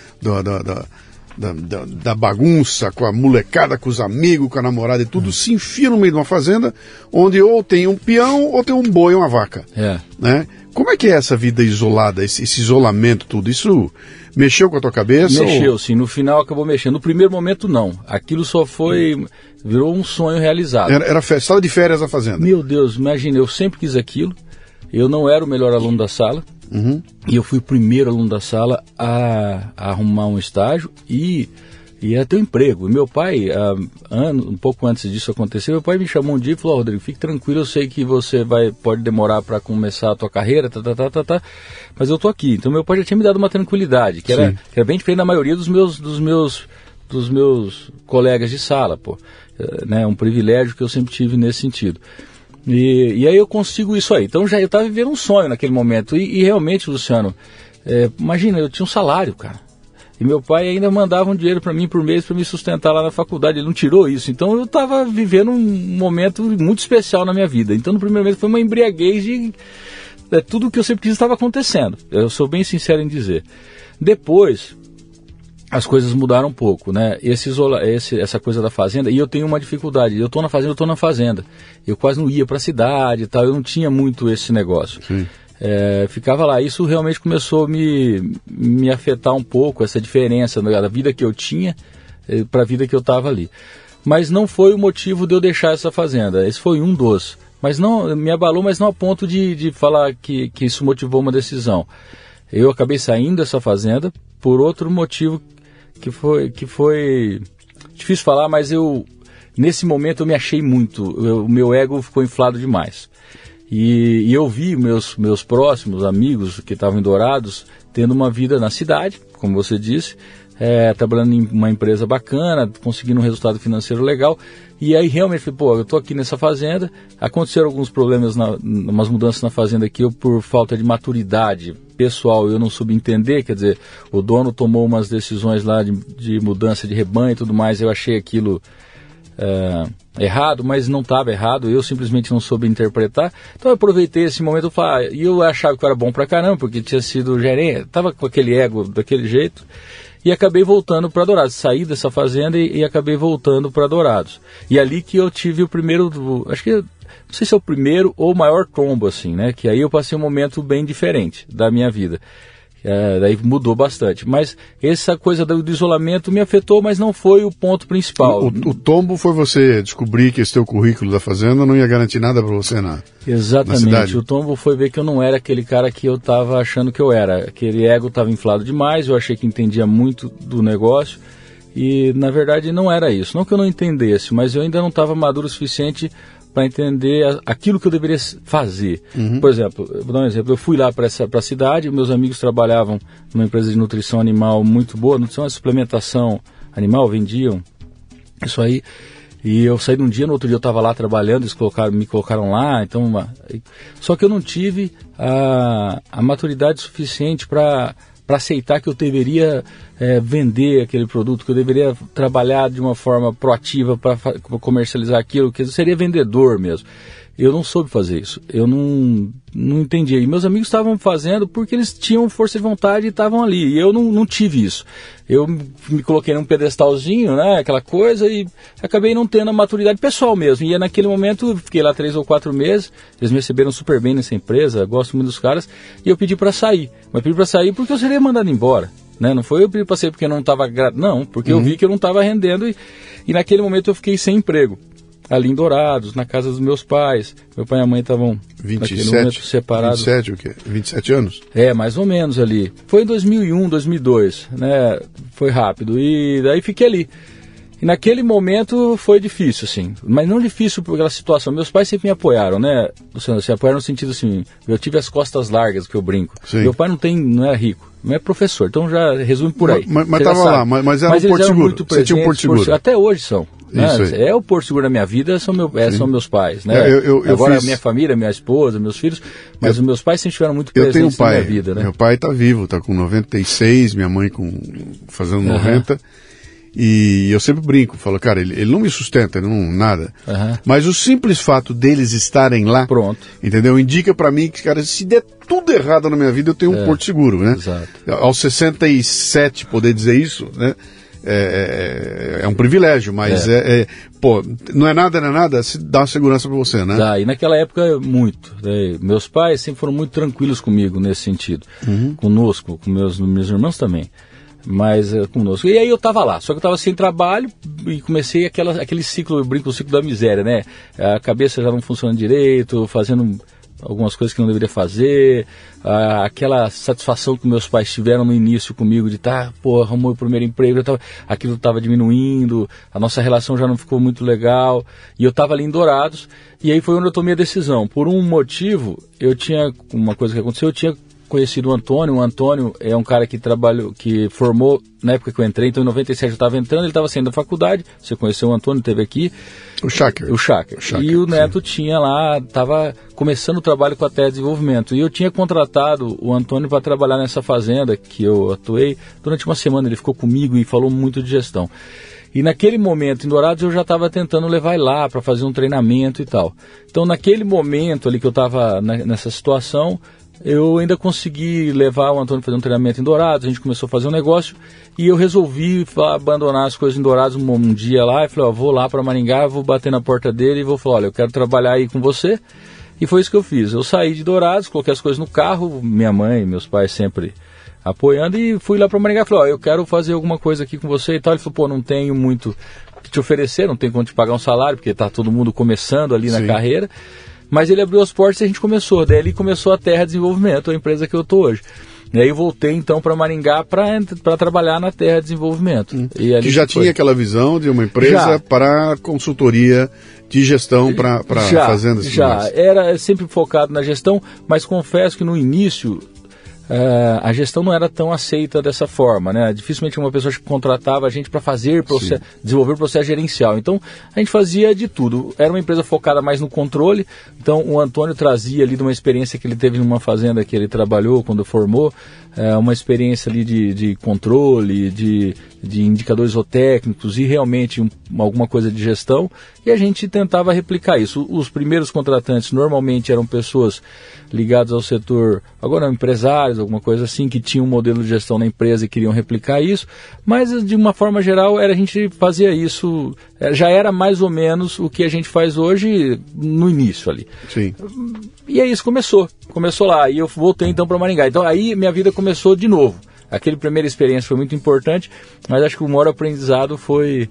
da bagunça, com a molecada, com os amigos, com a namorada e tudo, se enfia no meio de uma fazenda onde ou tem um peão ou tem um boi ou uma vaca. Né? Como é que é essa vida isolada, esse isolamento, tudo? Isso mexeu com a tua cabeça? Mexeu, sim. No final acabou mexendo. No primeiro momento, não. Aquilo só virou um sonho realizado. Era sala de férias na fazenda. Meu Deus, imagina, eu sempre quis aquilo. Eu não era o melhor aluno da sala. E eu fui o primeiro aluno da sala a arrumar um estágio, e E ia ter um emprego. E meu pai, um pouco antes disso acontecer, meu pai me chamou um dia e falou: Rodrigo, fique tranquilo, eu sei que você pode demorar para começar a tua carreira, mas eu tô aqui. Então meu pai já tinha me dado uma tranquilidade, que era bem diferente da maioria dos meus colegas de sala, pô. Né, um privilégio que eu sempre tive nesse sentido. E aí eu consigo isso aí. Então eu estava vivendo um sonho naquele momento. E realmente, Luciano, imagina, eu tinha um salário, cara. E meu pai ainda mandava um dinheiro para mim por mês para me sustentar lá na faculdade. Ele não tirou isso. Então eu estava vivendo um momento muito especial na minha vida. Então no primeiro momento foi uma embriaguez de tudo o que eu sempre quis estava acontecendo. Eu sou bem sincero em dizer. Depois, as coisas mudaram um pouco, né? Essa coisa da fazenda, e eu tenho uma dificuldade. Eu estou na fazenda. Eu quase não ia para a cidade e tal. Eu não tinha muito esse negócio. Ficava lá. Isso realmente começou a me afetar um pouco, essa diferença da vida que eu tinha para a vida que eu estava ali. Mas não foi o motivo de eu deixar essa fazenda. Esse foi um dos. Mas não me abalou, mas não a ponto de falar que isso motivou uma decisão. Eu acabei saindo dessa fazenda por outro motivo que foi difícil falar, mas nesse momento eu me achei muito. O meu ego ficou inflado demais. E eu vi meus próximos amigos que estavam em Dourados tendo uma vida na cidade, como você disse, trabalhando em uma empresa bacana, conseguindo um resultado financeiro legal. E aí realmente falei, eu estou aqui nessa fazenda. Aconteceram alguns problemas, umas mudanças na fazenda que eu, por falta de maturidade pessoal, eu não soube entender. Quer dizer, o dono tomou umas decisões lá de mudança de rebanho e tudo mais. Eu achei aquilo errado, mas não estava errado, eu simplesmente não soube interpretar. Então eu aproveitei esse momento e eu achava que eu era bom pra caramba, porque tinha sido gerente, estava com aquele ego daquele jeito, e acabei voltando para Dourados. Saí dessa fazenda e acabei voltando para Dourados. E ali que eu tive o primeiro, acho que, não sei se é o primeiro ou o maior tombo, assim, né? Que aí eu passei um momento bem diferente da minha vida. Daí mudou bastante, mas essa coisa do isolamento me afetou, mas não foi o ponto principal. O tombo foi você descobrir que esse teu currículo da fazenda não ia garantir nada para você na cidade. O tombo foi ver que eu não era aquele cara que eu estava achando que eu era. Aquele ego estava inflado demais, eu achei que entendia muito do negócio e na verdade não era isso. Não que eu não entendesse, mas eu ainda não estava maduro o suficiente para entender aquilo que eu deveria fazer. Por exemplo, vou dar um exemplo, eu fui lá para a cidade, meus amigos trabalhavam numa empresa de nutrição animal muito boa, nutrição e suplementação animal, vendiam isso aí, e eu saí de um dia, no outro dia eu estava lá trabalhando, eles me colocaram lá, então, só que eu não tive a maturidade suficiente para aceitar que eu deveria vender aquele produto, que eu deveria trabalhar de uma forma proativa para comercializar aquilo, que eu seria vendedor mesmo. Eu não soube fazer isso, eu não entendia. E meus amigos estavam fazendo porque eles tinham força de vontade e estavam ali, e eu não tive isso. Eu me coloquei num pedestalzinho, né, aquela coisa, e acabei não tendo a maturidade pessoal mesmo. E naquele momento, fiquei lá 3 ou 4 meses, eles me receberam super bem nessa empresa, gosto muito dos caras, e eu pedi para sair. Mas pedi para sair porque eu seria mandado embora. Né? Não foi eu pedir para sair porque eu não estava... Não, porque eu vi que eu não estava rendendo e naquele momento eu fiquei sem emprego. Ali em Dourados, na casa dos meus pais. Meu pai e a mãe estavam naquele momento separados. 27, o quê? 27 anos? Mais ou menos ali. Foi em 2001, 2002, né? Foi rápido. E daí fiquei ali. E naquele momento foi difícil, assim. Mas não difícil por aquela situação. Meus pais sempre me apoiaram, né? Luciano, se apoiaram no sentido assim, eu tive as costas largas, que eu brinco. Sim. Meu pai não é rico. Não é professor, então já resume por aí. Mas estava lá, mas era um porto seguro. Você tinha um porto seguro. Até hoje são. Né? O porto seguro da minha vida são meus pais. Né? Agora a minha família, minha esposa, meus filhos, mas os meus pais sempre estiveram muito presentes na minha vida. Né? Meu pai está vivo, está com 96, minha mãe fazendo 90. E eu sempre brinco, falo, cara, ele não me sustenta, nada. Mas o simples fato deles estarem lá, entendeu? Indica pra mim que, cara, se der tudo errado na minha vida, eu tenho um porto seguro, né? Exato. Aos 67 poder dizer isso, né? É um privilégio, mas não é nada, dá uma segurança pra você, né? Tá, e naquela época, muito. Né? Meus pais sempre foram muito tranquilos comigo nesse sentido. Conosco, com meus irmãos também. Mas conosco. E aí eu estava lá, só que eu estava sem trabalho e comecei aquele ciclo, eu brinco, o ciclo da miséria, né? A cabeça já não funciona direito, fazendo algumas coisas que não deveria fazer, aquela satisfação que meus pais tiveram no início comigo de arrumou o primeiro emprego, aquilo estava diminuindo, a nossa relação já não ficou muito legal, e eu estava ali em Dourados, e aí foi onde eu tomei a decisão. Por um motivo, uma coisa que aconteceu, eu tinha conhecido o Antônio é um cara que formou na época que eu entrei, então em 97 eu estava entrando, ele estava saindo da faculdade, você conheceu o Antônio, esteve aqui. O Cháquer. E o Neto estava começando o trabalho com a Terra de Desenvolvimento, e eu tinha contratado o Antônio para trabalhar nessa fazenda que eu atuei durante uma semana, ele ficou comigo e falou muito de gestão. E naquele momento, em Dourados, eu já estava tentando levar ele lá para fazer um treinamento e tal. Então, naquele momento ali que eu estava nessa situação, eu ainda consegui levar o Antônio a fazer um treinamento em Dourados, a gente começou a fazer um negócio e eu resolvi abandonar as coisas em Dourados um dia lá e falei, vou lá para Maringá, vou bater na porta dele e vou falar, olha, eu quero trabalhar aí com você. E foi isso que eu fiz. Eu saí de Dourados, coloquei as coisas no carro, minha mãe e meus pais sempre apoiando, e fui lá para Maringá e falei, eu quero fazer alguma coisa aqui com você e tal. Ele falou, não tenho muito o que te oferecer, não tenho como te pagar um salário, porque está todo mundo começando ali na carreira. Mas ele abriu as portas e a gente começou. Daí ele começou a Terra de Desenvolvimento, a empresa que eu estou hoje. E aí eu voltei então para Maringá para trabalhar na Terra de Desenvolvimento. E ali que já tinha aquela visão de uma empresa para consultoria de gestão para fazendas. Já, era sempre focado na gestão, mas confesso que no início a gestão não era tão aceita dessa forma, né? Dificilmente uma pessoa contratava a gente para desenvolver o processo gerencial. Então, a gente fazia de tudo. Era uma empresa focada mais no controle. Então, o Antônio trazia ali de uma experiência que ele teve numa fazenda que ele trabalhou quando formou, uma experiência ali de controle, de indicadores zootécnicos e realmente alguma coisa de gestão. E a gente tentava replicar isso. Os primeiros contratantes normalmente eram pessoas ligadas ao setor, agora empresários, alguma coisa assim, que tinham um modelo de gestão na empresa e queriam replicar isso, mas de uma forma geral a gente fazia isso, já era mais ou menos o que a gente faz hoje no início ali. Sim. E aí isso começou lá, e eu voltei então para Maringá. Então aí minha vida começou de novo. Aquela primeira experiência foi muito importante, mas acho que o maior aprendizado foi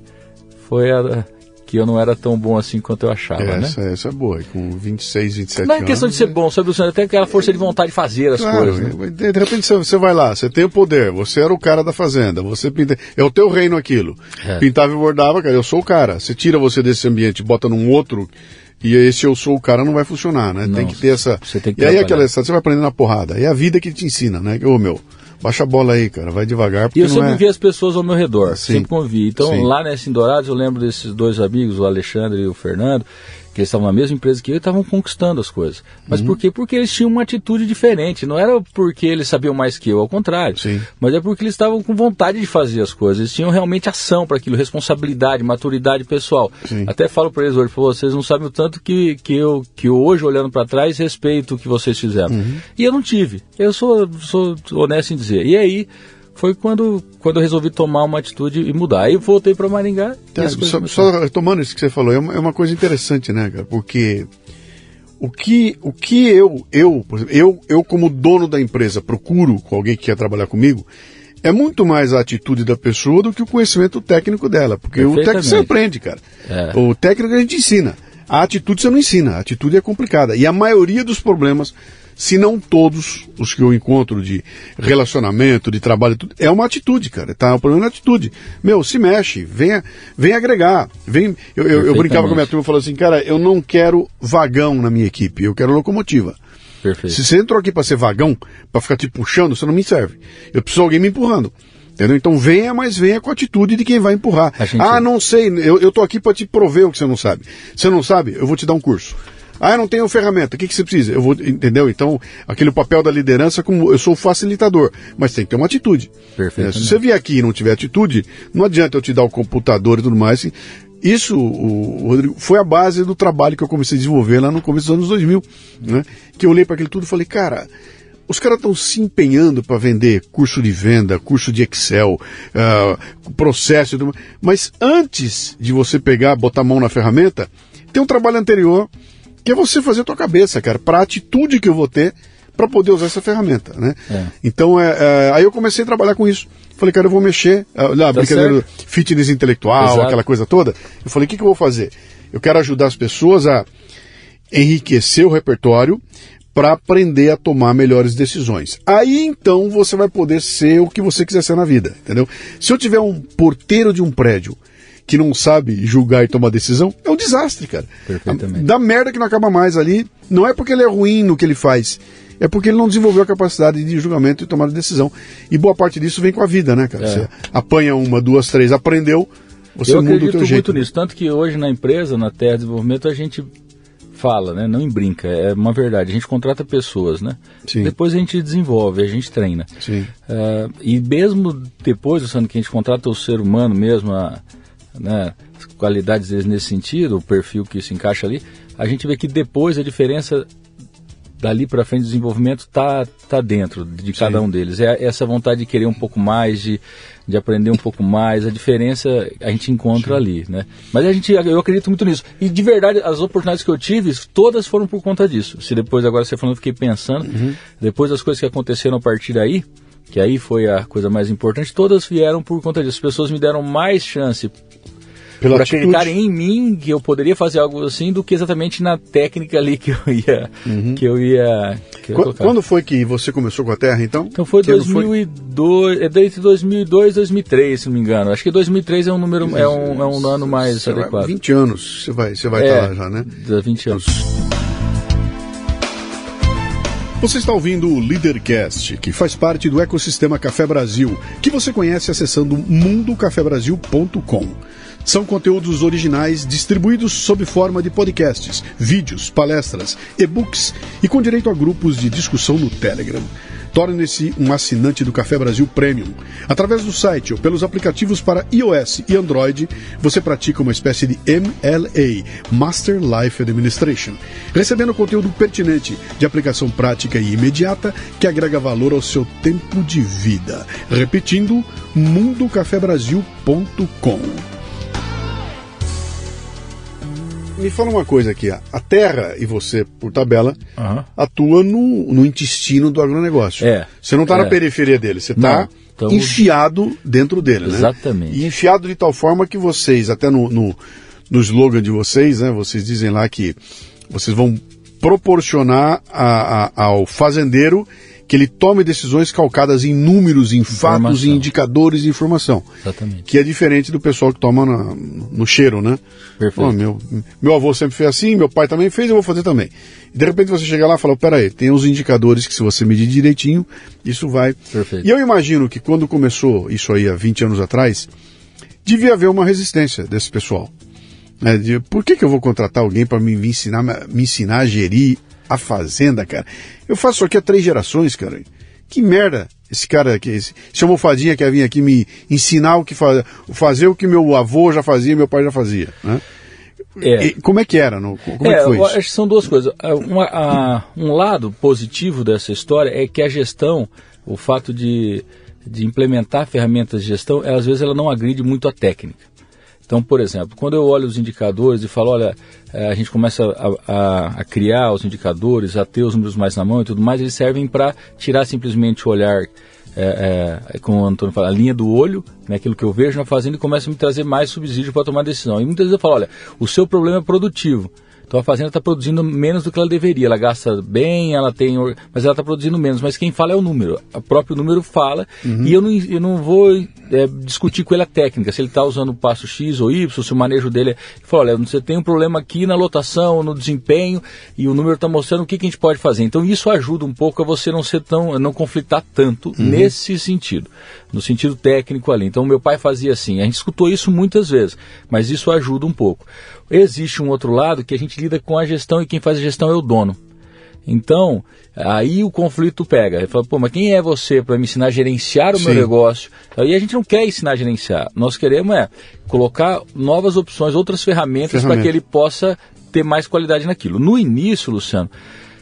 que eu não era tão bom assim quanto eu achava, essa é boa, com 26, 27 anos. Não é questão de ser bom, sabe, Luciano? Até aquela força de vontade de fazer as coisas. Né? De repente você vai lá, você tem o poder, você era o cara da fazenda, você pinta, é o teu reino aquilo. Pintava e bordava, cara, eu sou o cara. Você tira você desse ambiente, bota num outro, e esse eu sou o cara não vai funcionar, né? Não, tem que ter essa... Você tem que e aí você vai aprendendo na porrada. É a vida que te ensina, né? Baixa a bola aí, cara, vai devagar. E eu sempre vi as pessoas ao meu redor, sempre convivi. Então, lá nesse Dourados, eu lembro desses dois amigos, o Alexandre e o Fernando, que eles estavam na mesma empresa que eu e estavam conquistando as coisas. Mas por quê? Porque eles tinham uma atitude diferente. Não era porque eles sabiam mais que eu, ao contrário. Sim. Mas é porque eles estavam com vontade de fazer as coisas. Eles tinham realmente ação para aquilo, responsabilidade, maturidade pessoal. Sim. Até falo para eles hoje, vocês não sabem o tanto que eu hoje, olhando para trás, respeito o que vocês fizeram. E eu não tive. Eu sou honesto em dizer. E aí... foi quando eu resolvi tomar uma atitude e mudar. Aí eu voltei para Maringá. Só retomando isso que você falou, é uma coisa interessante, né, cara? Porque o que eu como dono da empresa procuro com alguém que quer trabalhar comigo é muito mais a atitude da pessoa do que o conhecimento técnico dela. Porque o técnico você aprende, cara. O técnico a gente ensina. A atitude você não ensina. A atitude é complicada. E a maioria dos problemas, se não todos os que eu encontro de relacionamento, de trabalho, tudo, é uma atitude, cara. Tá? O problema é a atitude. Se mexe, vem agregar. Eu brincava com a minha turma e falava assim, cara, eu não quero vagão na minha equipe, eu quero locomotiva. Perfeito. Se você entrou aqui para ser vagão, para ficar te puxando, você não me serve. Eu preciso de alguém me empurrando. Entendeu? Então venha com a atitude de quem vai empurrar. Não sei, eu tô aqui para te prover o que você não sabe. Você não sabe? Eu vou te dar um curso. Eu não tenho ferramenta, o que você precisa? Entendeu? Então, aquele papel da liderança, como eu sou o facilitador, mas tem que ter uma atitude. Perfeito. Se você vier aqui e não tiver atitude, não adianta eu te dar o computador e tudo mais. Isso, Rodrigo, foi a base do trabalho que eu comecei a desenvolver lá no começo dos anos 2000, né? Que eu olhei para aquilo tudo e falei, cara, os caras estão se empenhando para vender curso de venda, curso de Excel, processo, mas antes de você botar a mão na ferramenta, tem um trabalho anterior, que é você fazer a tua cabeça, cara, para a atitude que eu vou ter para poder usar essa ferramenta, né? Então, aí eu comecei a trabalhar com isso. Falei, cara, eu vou mexer, brincadeira, fitness intelectual, aquela coisa toda. Eu falei, o que eu vou fazer? Eu quero ajudar as pessoas a enriquecer o repertório para aprender a tomar melhores decisões. Aí então você vai poder ser o que você quiser ser na vida, entendeu? Se eu tiver um porteiro de um prédio que não sabe julgar e tomar decisão, é um desastre, cara. Perfeitamente. Dá merda que não acaba mais ali, não é porque ele é ruim no que ele faz, é porque ele não desenvolveu a capacidade de julgamento e tomar decisão. E boa parte disso vem com a vida, né, cara? Você apanha 1, 2, 3, aprendeu, você muda o teu jeito. Eu acredito muito nisso, tanto que hoje na empresa, na Terra de Desenvolvimento, a gente fala, né? Não brinca, é uma verdade. A gente contrata pessoas, né? Sim. Depois a gente desenvolve, a gente treina. Sim. E mesmo depois, sendo que a gente contrata o ser humano mesmo, né, as qualidades deles nesse sentido, o perfil que se encaixa ali, a gente vê que depois a diferença dali para frente do desenvolvimento tá dentro de cada um deles. É essa vontade de querer um pouco mais, de aprender um pouco mais, a diferença a gente encontra ali, né? Mas eu acredito muito nisso. E de verdade, as oportunidades que eu tive, todas foram por conta disso. Se depois, agora você falando, eu fiquei pensando, depois das coisas que aconteceram a partir daí, que aí foi a coisa mais importante, todas vieram por conta disso. As pessoas me deram mais chance por acreditarem em mim que eu poderia fazer algo assim do que exatamente na técnica ali que eu ia colocar. Quando foi que você começou com a Terra, então? Então foi 2002, entre 2002 e 2003, se não me engano. Acho que 2003 é um número, é um ano mais adequado. 20 anos você vai estar lá já, né? 20 anos. Você está ouvindo o Leadercast, que faz parte do ecossistema Café Brasil, que você conhece acessando mundocafebrasil.com. São conteúdos originais distribuídos sob forma de podcasts, vídeos, palestras, e-books e com direito a grupos de discussão no Telegram. Torne-se um assinante do Café Brasil Premium. Através do site ou pelos aplicativos para iOS e Android, você pratica uma espécie de MLA, Master Life Administration, recebendo conteúdo pertinente, de aplicação prática e imediata, que agrega valor ao seu tempo de vida. Repetindo, mundocafebrasil.com. Me fala uma coisa aqui, a Terra e você, por tabela, atua no intestino do agronegócio. Você não está na periferia dele, você está enfiado dentro dele, né? Exatamente. E enfiado de tal forma que vocês, até no slogan de vocês, né, vocês dizem lá que vocês vão proporcionar ao fazendeiro que ele tome decisões calcadas em números, em fatos, em indicadores de informação. Exatamente. Que é diferente do pessoal que toma no cheiro, né? Perfeito. Meu avô sempre fez assim, meu pai também fez, eu vou fazer também. E de repente você chega lá e fala, peraí, tem uns indicadores que se você medir direitinho, isso vai... Perfeito. E eu imagino que quando começou isso aí há 20 anos atrás, devia haver uma resistência desse pessoal. Por que eu vou contratar alguém para me ensinar a gerir a fazenda, cara? Eu faço isso aqui há 3 gerações, cara. Que merda esse cara aqui, esse almofadinha quer vir aqui me ensinar fazer o que meu avô já fazia, meu pai já fazia, né? Como é que era? Como é que foi isso? Acho que são duas coisas. Um lado positivo dessa história é que a gestão, o fato de implementar ferramentas de gestão, às vezes ela não agride muito a técnica. Então, por exemplo, quando eu olho os indicadores e falo, olha, a gente começa a criar os indicadores, a ter os números mais na mão e tudo mais, eles servem para tirar simplesmente o olhar, como o Antônio fala, a linha do olho, né, aquilo que eu vejo na fazenda, e começa a me trazer mais subsídio para tomar decisão. E muitas vezes eu falo, olha, o seu problema é produtivo. Então a fazenda está produzindo menos do que ela deveria. Ela gasta bem, mas ela está produzindo menos. Mas quem fala é o número. O próprio número fala. E eu não vou discutir com ele a técnica. Se ele está usando o passo X ou Y, se o manejo dele fala, olha, você tem um problema aqui na lotação, no desempenho, e o número está mostrando o que a gente pode fazer. Então isso ajuda um pouco a você não conflitar tanto nesse sentido. No sentido técnico ali. Então meu pai fazia assim. A gente escutou isso muitas vezes, mas isso ajuda um pouco. Existe um outro lado que a gente lida com a gestão e quem faz a gestão é o dono. Então, aí o conflito pega. Ele fala, mas quem é você para me ensinar a gerenciar o meu negócio? Aí a gente não quer ensinar a gerenciar. Nós queremos colocar novas opções, outras ferramentas para que ele possa ter mais qualidade naquilo. No início, Luciano,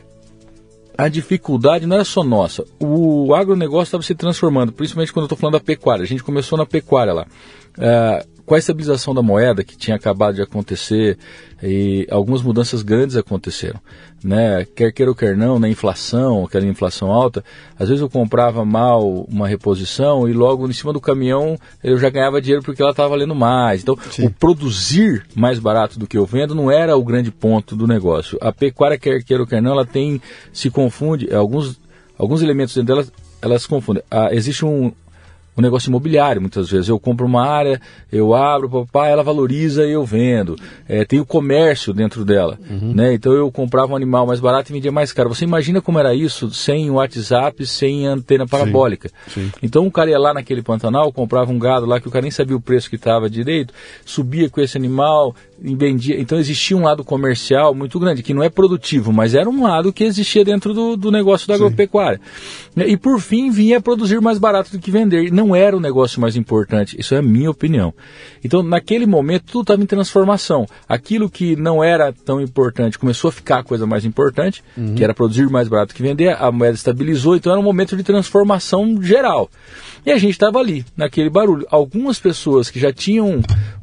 a dificuldade não era só nossa. O agronegócio estava se transformando, principalmente quando eu estou falando da pecuária. A gente começou na pecuária lá. com a estabilização da moeda que tinha acabado de acontecer, e algumas mudanças grandes aconteceram, né? Quer queira ou quer não, na inflação, aquela inflação alta, às vezes eu comprava mal uma reposição e logo em cima do caminhão eu já ganhava dinheiro porque ela estava valendo mais. Então, o produzir mais barato do que eu vendo não era o grande ponto do negócio. A pecuária, quer queira ou quer não, ela se confunde, alguns elementos dentro dela, ela se confundem. Existe um negócio imobiliário, muitas vezes. Eu compro uma área, eu abro, ela valoriza e eu vendo. Tem o comércio dentro dela. Né? Então eu comprava um animal mais barato e vendia mais caro. Você imagina como era isso sem WhatsApp, sem antena parabólica. Sim. Então o cara ia lá naquele Pantanal, comprava um gado lá que o cara nem sabia o preço que estava direito, subia com esse animal e vendia. Então existia um lado comercial muito grande, que não é produtivo, mas era um lado que existia dentro do negócio da agropecuária. E por fim vinha produzir mais barato do que vender. Não era o negócio mais importante, isso é a minha opinião. Então naquele momento tudo estava em transformação. Aquilo que não era tão importante começou a ficar a coisa mais importante, que era produzir mais barato que vender, a moeda estabilizou, então era um momento de transformação geral. E a gente estava ali, naquele barulho. Algumas pessoas que já tinham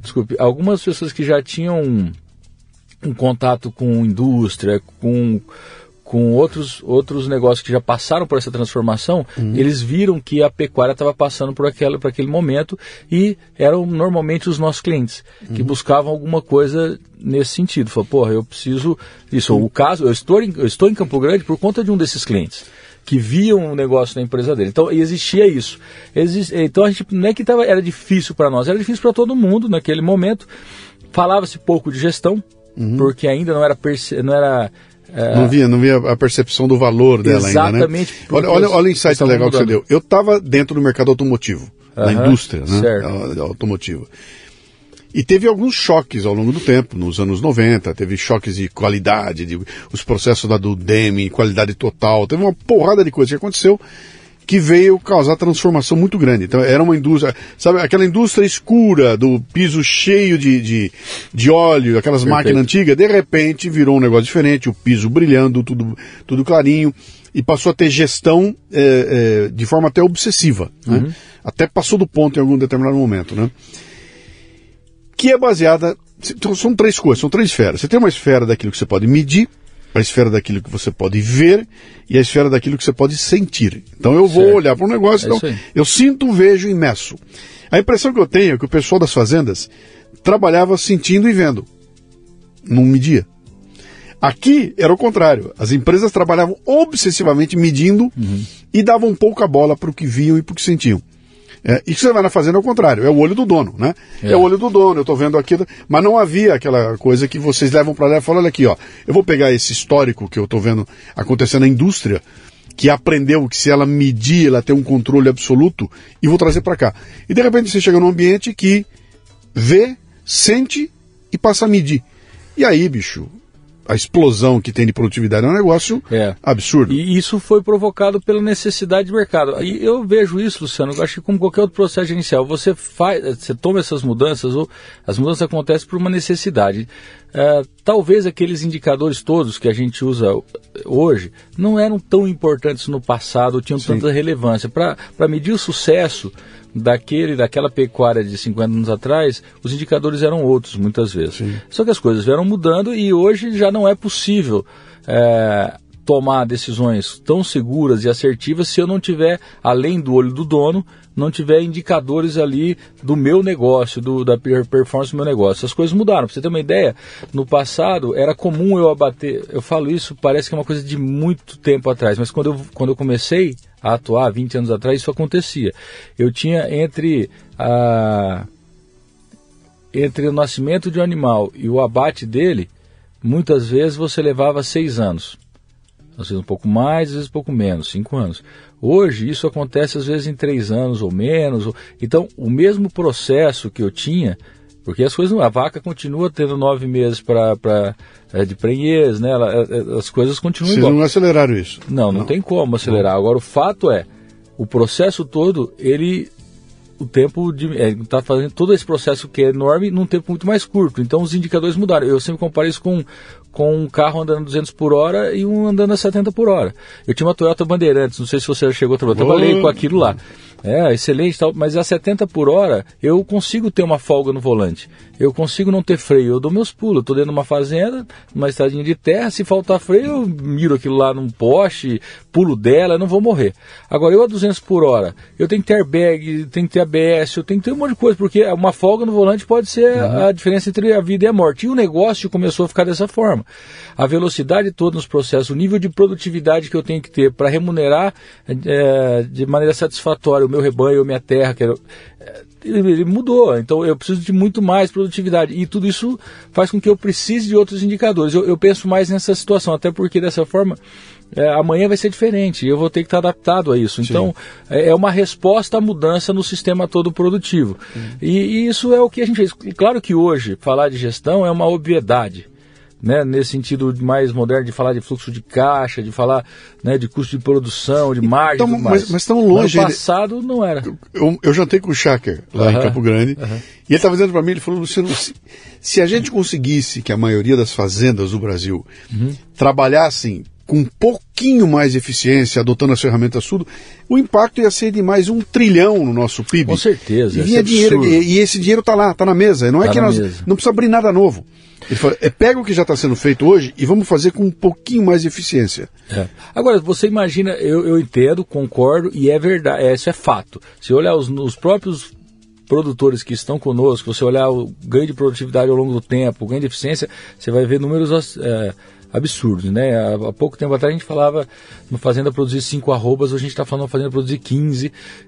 um contato com indústria, com outros negócios que já passaram por essa transformação, eles viram que a pecuária estava passando por aquele momento e eram normalmente os nossos clientes que buscavam alguma coisa nesse sentido. Falaram, eu preciso disso. O caso, eu estou em Campo Grande por conta de um desses clientes que viam o negócio da empresa dele. Então existia isso. Então a gente não é que era difícil para nós, era difícil para todo mundo naquele momento. Falava-se pouco de gestão, porque ainda não via a percepção do valor dela ainda, né? Olha o insight legal que você deu. Eu estava dentro do mercado automotivo, na indústria, né? Automotiva. E teve alguns choques ao longo do tempo, nos anos 90, teve choques de qualidade, os processos do Deming, qualidade total, teve uma porrada de coisa que aconteceu que veio causar transformação muito grande. Então era uma indústria, sabe, aquela indústria escura, do piso cheio de óleo, aquelas máquinas antigas, de repente virou um negócio diferente, o piso brilhando, tudo clarinho, e passou a ter gestão de forma até obsessiva, né? Até passou do ponto em algum determinado momento, né? Que é baseada, são três coisas, são três esferas. Você tem uma esfera daquilo que você pode medir, a esfera daquilo que você pode ver e a esfera daquilo que você pode sentir. Então eu vou olhar para um negócio, eu sinto, vejo e meço. A impressão que eu tenho é que o pessoal das fazendas trabalhava sentindo e vendo, não media. Aqui era o contrário, as empresas trabalhavam obsessivamente medindo e davam pouca bola para o que viam e para o que sentiam. E que você vai na fazenda ao contrário, é o olho do dono, né? É o olho do dono, eu estou vendo aqui, mas não havia aquela coisa que vocês levam para lá e falam, olha aqui, ó, eu vou pegar esse histórico que eu estou vendo acontecer na indústria, que aprendeu que se ela medir, ela tem um controle absoluto, e vou trazer para cá. E de repente você chega num ambiente que vê, sente e passa a medir. E aí, bicho, a explosão que tem de produtividade é um negócio absurdo. E isso foi provocado pela necessidade de mercado. E eu vejo isso, Luciano, eu acho que como qualquer outro processo inicial, você toma essas mudanças, ou as mudanças acontecem por uma necessidade. Talvez aqueles indicadores todos que a gente usa hoje não eram tão importantes no passado, tinham tanta relevância. Para medir o sucesso daquela pecuária de 50 anos atrás, os indicadores eram outros, muitas vezes. Só que as coisas vieram mudando e hoje já não é possível tomar decisões tão seguras e assertivas se eu não tiver, além do olho do dono, não tiver indicadores ali do meu negócio, da performance do meu negócio. As coisas mudaram. Para você ter uma ideia, no passado era comum eu abater, eu falo isso, parece que é uma coisa de muito tempo atrás, mas quando eu comecei a atuar, 20 anos atrás, isso acontecia. Eu tinha entre o nascimento de um animal e o abate dele, muitas vezes você levava 6 anos. Às vezes um pouco mais, às vezes um pouco menos, 5 anos. Hoje isso acontece às vezes em 3 anos ou menos. Então o mesmo processo que eu tinha, porque as coisas, a vaca continua tendo 9 meses de prenhez, né? As coisas continuam igual. Vocês não aceleraram isso? Não tem como acelerar. Agora o fato é, o processo todo, o tempo está fazendo todo esse processo que é enorme num tempo muito mais curto. Então os indicadores mudaram. Eu sempre comparo isso com um carro andando 200 por hora e um andando a 70 por hora. Eu tinha uma Toyota Bandeirantes, não sei se você já chegou a trabalhar, eu trabalhei com aquilo lá. excelente, tal, mas a 70 por hora eu consigo ter uma folga no volante. Eu consigo não ter freio, eu dou meus pulos. Eu estou dentro de uma fazenda, numa estradinha de terra, se faltar freio, eu miro aquilo lá num poste, pulo dela, eu não vou morrer. Agora, eu a 200 por hora, eu tenho que ter airbag, tenho que ter ABS, eu tenho que ter um monte de coisa, porque uma folga no volante pode ser a diferença entre a vida e a morte. E o negócio começou a ficar dessa forma. A velocidade toda nos processos, o nível de produtividade que eu tenho que ter para remunerar de maneira satisfatória o meu rebanho, a minha terra, ele mudou, então eu preciso de muito mais produtividade, e tudo isso faz com que eu precise de outros indicadores. Eu penso mais nessa situação, até porque dessa forma amanhã vai ser diferente, eu vou ter que estar adaptado a isso. Então é uma resposta à mudança no sistema todo produtivo, e isso é o que a gente fez. Claro que hoje falar de gestão é uma obviedade, né, nesse sentido mais moderno de falar de fluxo de caixa, de falar, né, de custo de produção, de margem, então, mas estamos longe. No passado não era. Eu jantei com o Schacker lá em Campo Grande, e ele estava dizendo para mim, ele falou, Luciano, se a gente conseguisse que a maioria das fazendas do Brasil trabalhassem com um pouquinho mais de eficiência, adotando as ferramentas tudo, o impacto ia ser de mais 1 trilhão no nosso PIB. Com certeza. E vinha dinheiro, e esse dinheiro está lá, está na mesa. Não é que nós não precisa abrir nada novo. Ele fala, pega o que já está sendo feito hoje e vamos fazer com um pouquinho mais de eficiência. Agora, você imagina, eu entendo, concordo, e é verdade, isso é fato. Se olhar os próprios produtores que estão conosco, você olhar o ganho de produtividade ao longo do tempo, o ganho de eficiência, você vai ver números absurdos, né? Há pouco tempo atrás a gente falava uma fazenda produzir 5 arrobas, hoje a gente está falando uma fazenda produzir 15,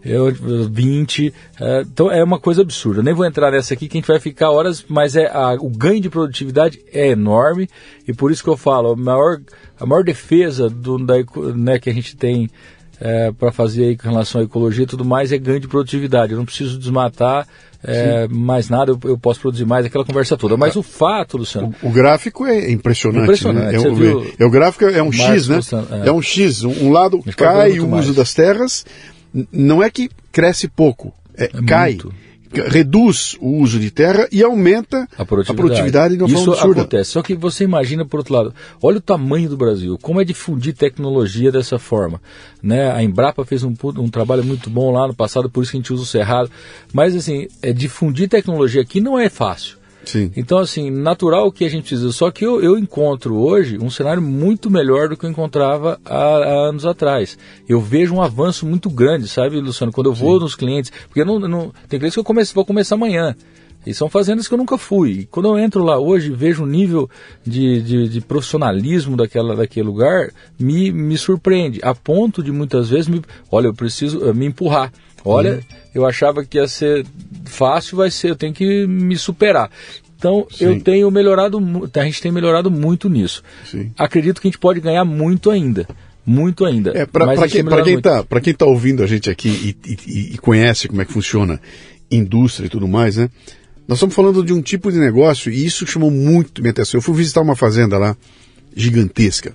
20, então é uma coisa absurda. Eu nem vou entrar nessa aqui que a gente vai ficar horas, mas o ganho de produtividade é enorme, e por isso que eu falo, a maior defesa né, que a gente tem para fazer aí com relação à ecologia e tudo mais é ganho de produtividade. Eu não preciso desmatar mais nada, eu posso produzir mais, aquela conversa toda. Mas o fato, Luciano... O gráfico é impressionante. Né? O gráfico é um X, né? É um X. Um lado cai o uso das terras, não é que cresce pouco, cai. Muito. Reduz o uso de terra e aumenta a produtividade de uma forma absurda. Isso acontece, só que você imagina por outro lado, olha o tamanho do Brasil, como é difundir tecnologia dessa forma, né? A Embrapa fez um trabalho muito bom lá no passado, por isso que a gente usa o Cerrado, mas assim, difundir tecnologia aqui não é fácil. Sim. Então, assim, natural que a gente precisa. Só que eu encontro hoje um cenário muito melhor do que eu encontrava há anos atrás. Eu vejo um avanço muito grande, sabe, Luciano? Quando eu vou nos clientes, porque tem clientes que eu vou começar amanhã. E são fazendas que eu nunca fui. E quando eu entro lá hoje, vejo um nível de profissionalismo daquele lugar, me surpreende. A ponto de muitas vezes, eu preciso me empurrar. Olha, eu achava que ia ser fácil, eu tenho que me superar. Então, eu tenho melhorado, a gente tem melhorado muito nisso. Sim. Acredito que a gente pode ganhar muito ainda. Muito ainda. Para quem está ouvindo a gente aqui e conhece como é que funciona indústria e tudo mais, né? Nós estamos falando de um tipo de negócio e isso chamou muito minha atenção. Eu fui visitar uma fazenda lá, gigantesca.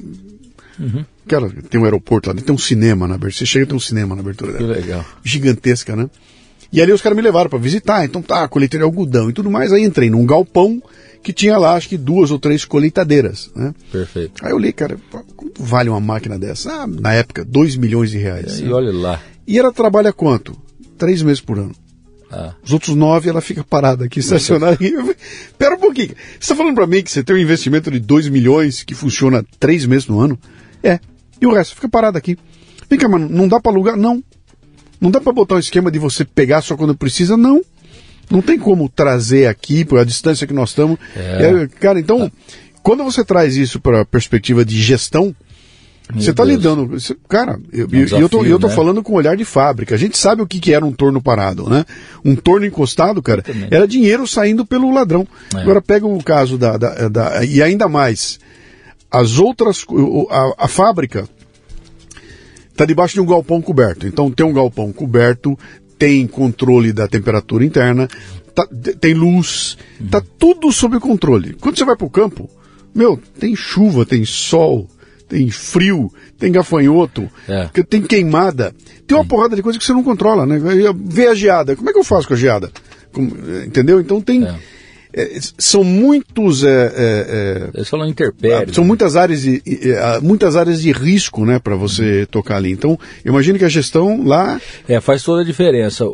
Cara, tem um aeroporto lá, tem um cinema na abertura. Você chega e tem um cinema na abertura dela. Que legal. Gigantesca, né? E ali os caras me levaram para visitar, então colheitadeira de algodão e tudo mais. Aí entrei num galpão que tinha lá, acho que 2 ou 3 colheitadeiras, né? Perfeito. Aí eu olhei, cara, quanto vale uma máquina dessa? Na época, R$2 milhões. E olha lá. E ela trabalha quanto? 3 meses por ano. Os outros 9 ela fica parada aqui, estacionada. Pera um pouquinho. Você está falando para mim que você tem um investimento de 2 milhões que funciona 3 meses no ano? E o resto fica parado aqui. Vem cá, mano, não dá para alugar? Não. Não dá para botar um esquema de você pegar só quando precisa? Não. Não tem como trazer aqui, por a distância que nós estamos. Cara, então, quando você traz isso para a perspectiva de gestão, você está lidando... Cara, eu tô falando com olhar de fábrica. A gente sabe o que era um torno parado, né? Um torno encostado, cara, era dinheiro saindo pelo ladrão. Agora pega o caso e ainda mais, as outras... A fábrica está debaixo de um galpão coberto. Então tem um galpão coberto, tem controle da temperatura interna, tem luz, tá tudo sob controle. Quando você vai para o campo, tem chuva, tem sol, tem frio, tem gafanhoto, tem queimada, tem uma porrada de coisa que você não controla, né? Vê a geada, como é que eu faço com a geada? Entendeu? Então tem... são muitos... Eles falam interpério. São muitas áreas de risco, né, para você tocar ali. Então, eu imagino que a gestão lá... faz toda a diferença.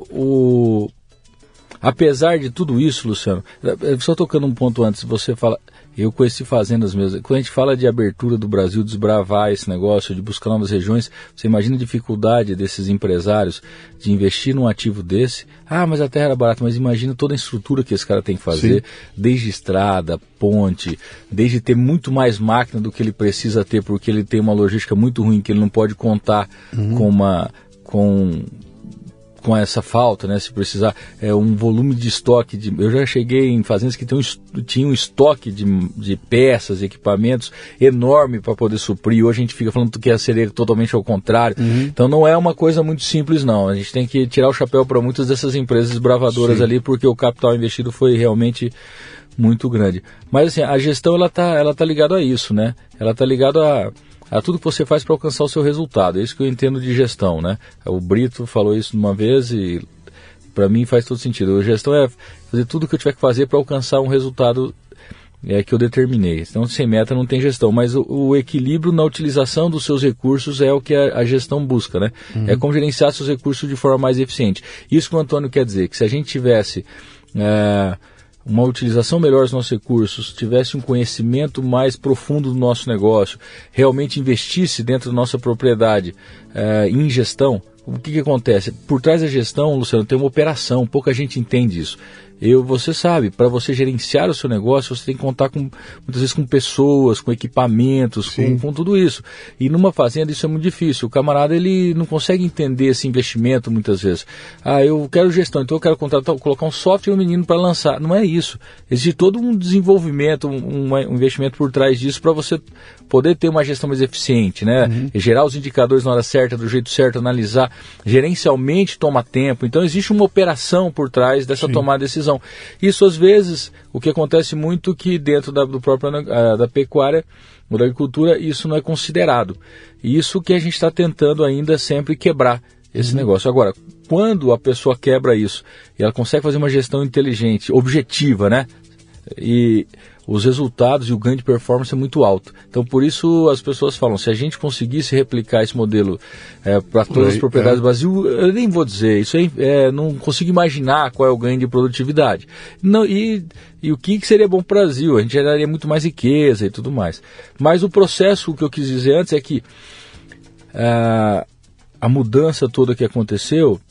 Apesar de tudo isso, Luciano, só tocando um ponto antes, você fala... Eu conheci fazendas mesmo. Quando a gente fala de abertura do Brasil, desbravar esse negócio, de buscar novas regiões, você imagina a dificuldade desses empresários de investir num ativo desse. Mas a terra era barata, mas imagina toda a estrutura que esse cara tem que fazer, sim, desde estrada, ponte, desde ter muito mais máquina do que ele precisa ter, porque ele tem uma logística muito ruim, que ele não pode contar com essa falta, né? Se precisar, um volume de estoque. Eu já cheguei em fazendas que tinham um estoque de peças, equipamentos enorme para poder suprir. Hoje a gente fica falando que seria totalmente ao contrário. Então não é uma coisa muito simples, não. A gente tem que tirar o chapéu para muitas dessas empresas bravadoras, sim, ali, porque o capital investido foi realmente muito grande. Mas assim, a gestão ela tá ligada a isso, né? Ela tá ligada a tudo que você faz para alcançar o seu resultado. É isso que eu entendo de gestão, né? O Brito falou isso uma vez e para mim faz todo sentido. A gestão é fazer tudo o que eu tiver que fazer para alcançar um resultado que eu determinei. Então, sem meta não tem gestão, mas o equilíbrio na utilização dos seus recursos é o que a gestão busca, né? É como gerenciar seus recursos de forma mais eficiente. Isso que o Antônio quer dizer, que se a gente tivesse... uma utilização melhor dos nossos recursos, tivesse um conhecimento mais profundo do nosso negócio, realmente investisse dentro da nossa propriedade em gestão, o que acontece? Por trás da gestão, Luciano, tem uma operação, pouca gente entende isso. Você sabe, para você gerenciar o seu negócio, você tem que contar muitas vezes com pessoas, com equipamentos, com tudo isso. E numa fazenda isso é muito difícil. O camarada ele não consegue entender esse investimento muitas vezes. Eu quero gestão, então eu quero colocar um software e um menino para lançar. Não é isso. Existe todo um desenvolvimento, um investimento por trás disso para você poder ter uma gestão mais eficiente, né? Gerar os indicadores na hora certa, do jeito certo, analisar. Gerencialmente toma tempo. Então existe uma operação por trás dessa tomada de decisão. Isso às vezes, o que acontece muito que dentro do próprio da pecuária ou da agricultura, isso não é considerado. E isso que a gente está tentando ainda sempre quebrar esse negócio. Agora, quando a pessoa quebra isso e ela consegue fazer uma gestão inteligente, objetiva, né? E os resultados e o ganho de performance é muito alto. Então, por isso as pessoas falam, se a gente conseguisse replicar esse modelo para todas as propriedades do Brasil, eu nem vou dizer, isso aí não consigo imaginar qual é o ganho de produtividade. Não, e o que seria bom para o Brasil? A gente geraria muito mais riqueza e tudo mais. Mas o processo, o que eu quis dizer antes é que a mudança toda que aconteceu,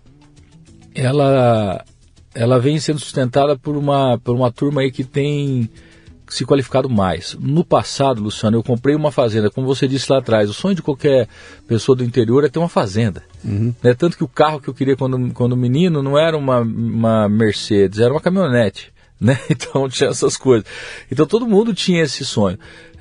ela vem sendo sustentada por uma turma aí que tem se qualificado mais. No passado, Luciano, eu comprei uma fazenda, como você disse lá atrás, o sonho de qualquer pessoa do interior é ter uma fazenda. Né? Tanto que o carro que eu queria quando menino não era uma Mercedes, era uma caminhonete. Né? Então tinha essas coisas. Então todo mundo tinha esse sonho.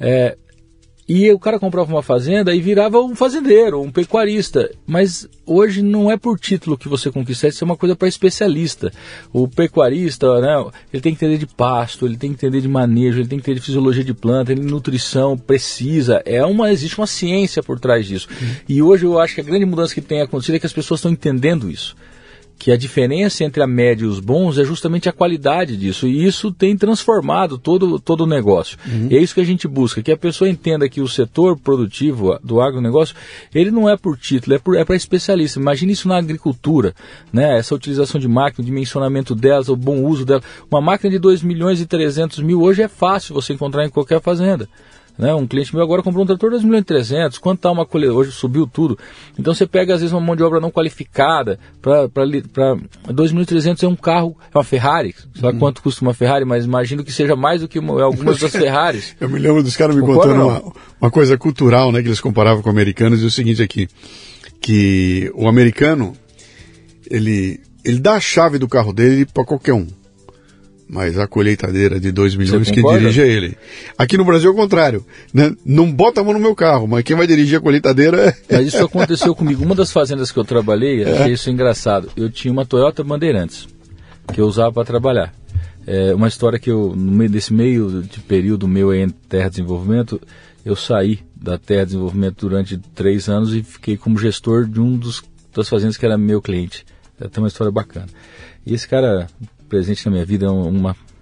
E o cara comprava uma fazenda e virava um fazendeiro, um pecuarista. Mas hoje não é por título que você conquista, isso é uma coisa para especialista. O pecuarista, né, ele tem que entender de pasto, ele tem que entender de manejo, ele tem que entender de fisiologia de planta, de nutrição precisa. Existe uma ciência por trás disso. E hoje eu acho que a grande mudança que tem acontecido é que as pessoas estão entendendo isso. Que a diferença entre a média e os bons é justamente a qualidade disso, e isso tem transformado todo o negócio. E é isso que a gente busca, que a pessoa entenda que o setor produtivo do agronegócio, ele não é por título, é para especialista. Imagine isso na agricultura, né? Essa utilização de máquina, o dimensionamento delas, o bom uso delas. Uma máquina de 2.300.000 hoje é fácil você encontrar em qualquer fazenda. Né? Um cliente meu agora comprou um trator 2.300.000, quanto está uma colheita? Hoje subiu tudo. Então você pega às vezes uma mão de obra não qualificada, para 2.300 é um carro, é uma Ferrari, sabe quanto custa uma Ferrari, mas imagino que seja mais do que algumas das Ferraris. Eu me lembro dos caras me contando uma coisa cultural, né, que eles comparavam com americanos, e o seguinte aqui, que o americano, ele dá a chave do carro dele para qualquer um. Mas a colheitadeira de 2 milhões quem dirige é ele. Aqui no Brasil é o contrário. Né? Não bota a mão no meu carro, mas quem vai dirigir a colheitadeira é... Mas isso aconteceu comigo. Uma das fazendas que eu trabalhei, achei isso engraçado. Eu tinha uma Toyota Bandeirantes, que eu usava para trabalhar. Uma história que eu, no meio desse meio de período meu em Terra de Desenvolvimento, eu saí da Terra de Desenvolvimento durante 3 anos e fiquei como gestor de das fazendas que era meu cliente. Tem uma história bacana. E esse cara... presente na minha vida, uma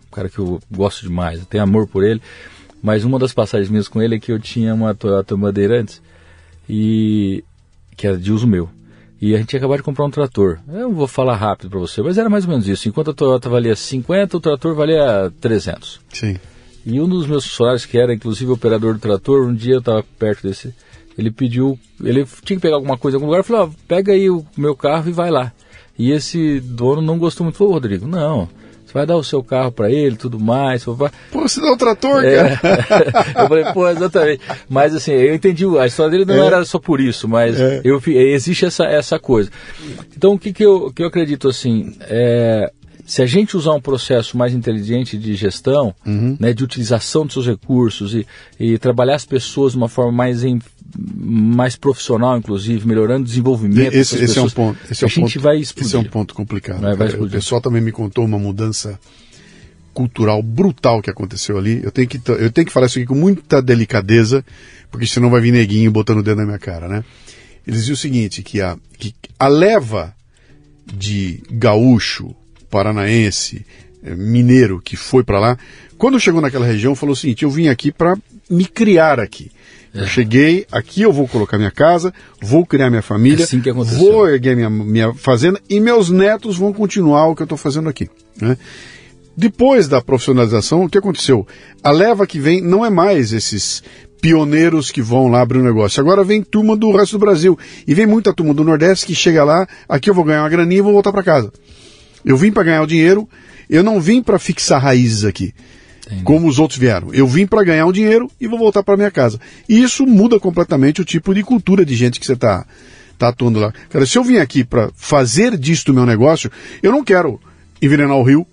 um cara que eu gosto demais, eu tenho amor por ele, mas uma das passagens minhas com ele é que eu tinha uma Toyota Bandeirantes, que era de uso meu. E a gente tinha acabado de comprar um trator. Eu vou falar rápido para você, mas era mais ou menos isso. Enquanto a Toyota valia 50, o trator valia 300. Sim. E um dos meus funcionários, que era inclusive operador do trator, um dia eu estava perto desse, ele tinha que pegar alguma coisa em algum lugar, eu falei, pega aí o meu carro e vai lá. E esse dono não gostou muito, falou, Rodrigo, não, você vai dar o seu carro para ele, tudo mais. Pô, você dá o trator, cara. Eu falei, pô, exatamente. Mas assim, eu entendi, a história dele não era só por isso, mas existe essa coisa. Então, o que eu acredito, assim, se a gente usar um processo mais inteligente de gestão, né, de utilização dos seus recursos e trabalhar as pessoas de uma forma mais profissional, inclusive, melhorando o desenvolvimento dessas pessoas, é um ponto. Vai explodir. Esse é um ponto complicado. Vai o pessoal também me contou uma mudança cultural brutal que aconteceu ali. Eu tenho que falar isso aqui com muita delicadeza, porque senão vai vir neguinho botando o dedo na minha cara, né? Eles diziam o seguinte, que a leva de gaúcho, paranaense, mineiro que foi para lá, quando chegou naquela região, falou o seguinte, eu vim aqui para me criar aqui. Eu cheguei, aqui eu vou colocar minha casa, vou criar minha família, assim que aconteceu. Vou erguer minha fazenda e meus netos vão continuar o que eu estou fazendo aqui, né? Depois da profissionalização, o que aconteceu? A leva que vem não é mais esses pioneiros que vão lá abrir um negócio. Agora vem turma do resto do Brasil. E vem muita turma do Nordeste que chega lá, aqui eu vou ganhar uma graninha e vou voltar para casa. Eu vim para ganhar o dinheiro, eu não vim para fixar raízes aqui. Entendi. Como os outros vieram. Eu vim para ganhar um dinheiro e vou voltar para minha casa. E isso muda completamente o tipo de cultura de gente que você está atuando lá. Cara, se eu vim aqui para fazer disto o meu negócio, eu não quero envenenar o rio.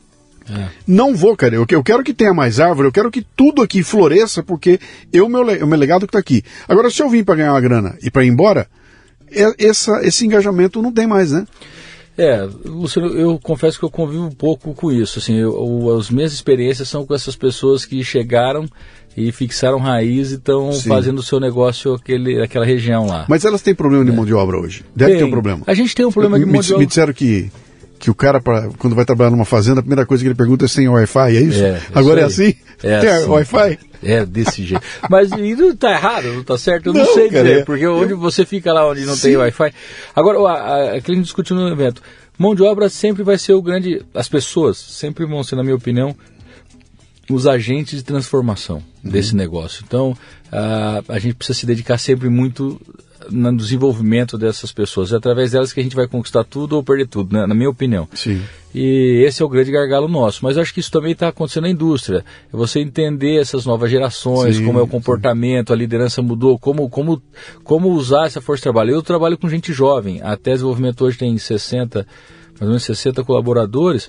Não vou, cara. Eu quero que tenha mais árvore, eu quero que tudo aqui floresça, porque o meu legado que está aqui. Agora, se eu vim para ganhar uma grana e para ir embora, esse engajamento não tem mais, né? Luciano, eu confesso que eu convivo um pouco com isso, assim, as minhas experiências são com essas pessoas que chegaram e fixaram raiz e estão fazendo o seu negócio aquela região lá. Mas elas têm problema de mão de obra hoje? Deve ter um problema. A gente tem um problema de mão de obra. Me disseram que o cara, quando vai trabalhar numa fazenda, a primeira coisa que ele pergunta é se tem Wi-Fi, é isso? Agora é assim? Tem assim. Wi-Fi? É desse jeito. Mas não está errado, não está certo? Eu não sei dizer, porque onde você fica lá onde não tem Wi-Fi. Agora, aquilo que a gente discutiu no evento, mão de obra sempre vai ser as pessoas sempre vão ser, na minha opinião, os agentes de transformação desse negócio. Então, a gente precisa se dedicar sempre muito no desenvolvimento dessas pessoas. É através delas que a gente vai conquistar tudo ou perder tudo, né? Na minha opinião. Sim. E esse é o grande gargalo nosso. Mas eu acho que isso também está acontecendo na indústria. É você entender essas novas gerações, como é o comportamento, a liderança mudou, como usar essa força de trabalho. Eu trabalho com gente jovem. Até desenvolvimento hoje tem mais ou menos 60 colaboradores.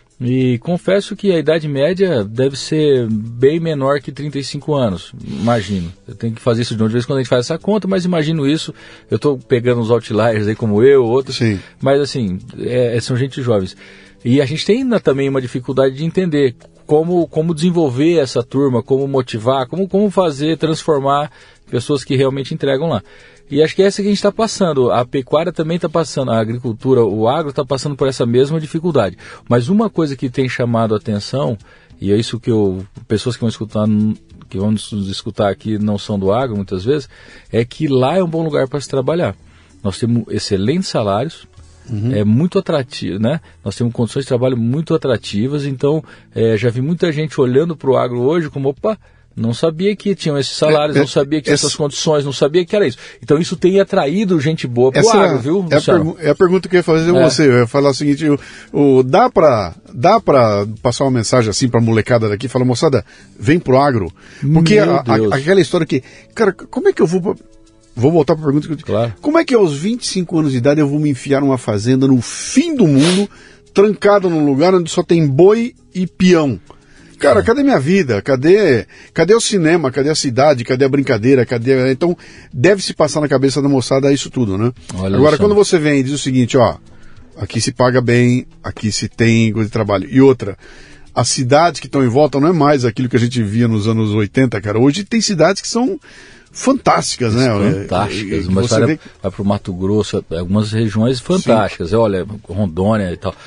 E confesso que a idade média deve ser bem menor que 35 anos, imagino. Eu tenho que fazer isso de uma vez quando a gente faz essa conta, mas imagino isso. Eu estou pegando uns outliers aí como eu, outros, mas assim, são gente jovens. E a gente tem ainda também uma dificuldade de entender como desenvolver essa turma, como motivar, como transformar pessoas que realmente entregam lá. E acho que é essa que a gente está passando. A pecuária também está passando, a agricultura, o agro está passando por essa mesma dificuldade. Mas uma coisa que tem chamado a atenção, e é isso que pessoas que vão nos escutar aqui não são do agro muitas vezes, é que lá é um bom lugar para se trabalhar. Nós temos excelentes salários, é muito atrativo, né? Nós temos condições de trabalho muito atrativas, então já vi muita gente olhando para o agro hoje como, opa, não sabia que tinham esses salários, não sabia que tinha essas condições, não sabia que era isso. Então isso tem atraído gente boa para o agro, viu, Luciano? É a pergunta que eu ia fazer com você. Eu ia falar o seguinte, dá para passar uma mensagem assim para a molecada daqui, falar, moçada, vem pro agro? Porque aquela história que, cara, como é que eu vou voltar para a pergunta que eu disse. Claro. Como é que aos 25 anos de idade eu vou me enfiar numa fazenda no fim do mundo, trancado num lugar onde só tem boi e peão? Cara, cadê minha vida? Cadê o cinema? Cadê a cidade? Cadê a brincadeira? Então, deve se passar na cabeça da moçada isso tudo, né? Agora, quando você vem e diz o seguinte, aqui se paga bem, aqui se tem coisa de trabalho. E outra, as cidades que estão em volta não é mais aquilo que a gente via nos anos 80, cara. Hoje tem cidades que são fantásticas, né? Fantásticas. Mas vai para o Mato Grosso, algumas regiões fantásticas. Olha, Rondônia e tal.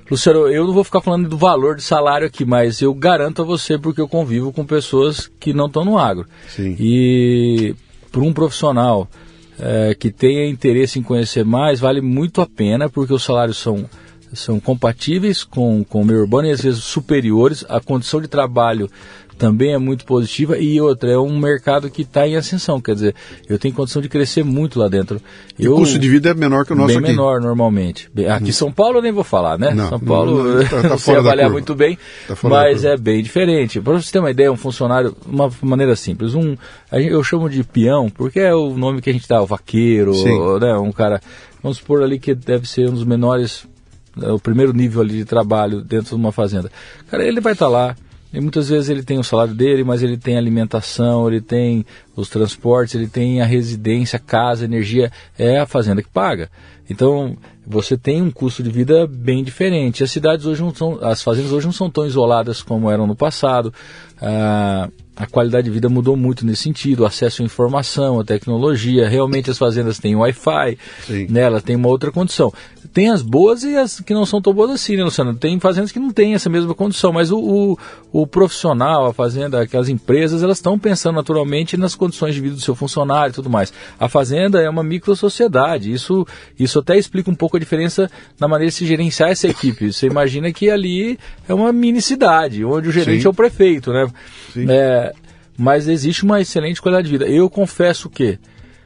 Luciano, eu não vou ficar falando do valor de salário aqui, mas eu garanto a você, porque eu convivo com pessoas que não estão no agro. Sim. E para um profissional que tenha interesse em conhecer mais, vale muito a pena, porque os salários são compatíveis com o meio urbano e às vezes superiores. A condição de trabalho também é muito positiva, e outra, é um mercado que está em ascensão, quer dizer, eu tenho condição de crescer muito lá dentro. E o custo de vida é menor que o nosso bem aqui? Bem menor, normalmente. Aqui em São Paulo eu nem vou falar, né? Não, São Paulo tá você avaliar muito bem, mas é bem diferente. Para você ter uma ideia, um funcionário, uma maneira simples, eu chamo de peão, porque é o nome que a gente dá, o vaqueiro, né? Um cara, vamos supor ali que deve ser um dos menores, o primeiro nível ali de trabalho dentro de uma fazenda. Cara, ele vai estar lá, e muitas vezes ele tem o salário dele, mas ele tem alimentação, ele tem os transportes, ele tem a residência, casa, energia, é a fazenda que paga. Então, você tem um custo de vida bem diferente. As fazendas hoje não são tão isoladas como eram no passado. A qualidade de vida mudou muito nesse sentido, o acesso à informação, à tecnologia. Realmente as fazendas têm Wi-Fi, né, elas têm uma outra condição. Tem as boas e as que não são tão boas assim, né, Luciano? Tem fazendas que não têm essa mesma condição, mas o profissional, a fazenda, aquelas empresas, elas estão pensando naturalmente nas condições de vida do seu funcionário e tudo mais. A fazenda é uma microsociedade, isso até explica um pouco a diferença na maneira de se gerenciar essa equipe. Você imagina que ali é uma mini cidade, onde o gerente é o prefeito, né? Mas existe uma excelente qualidade de vida. Eu confesso que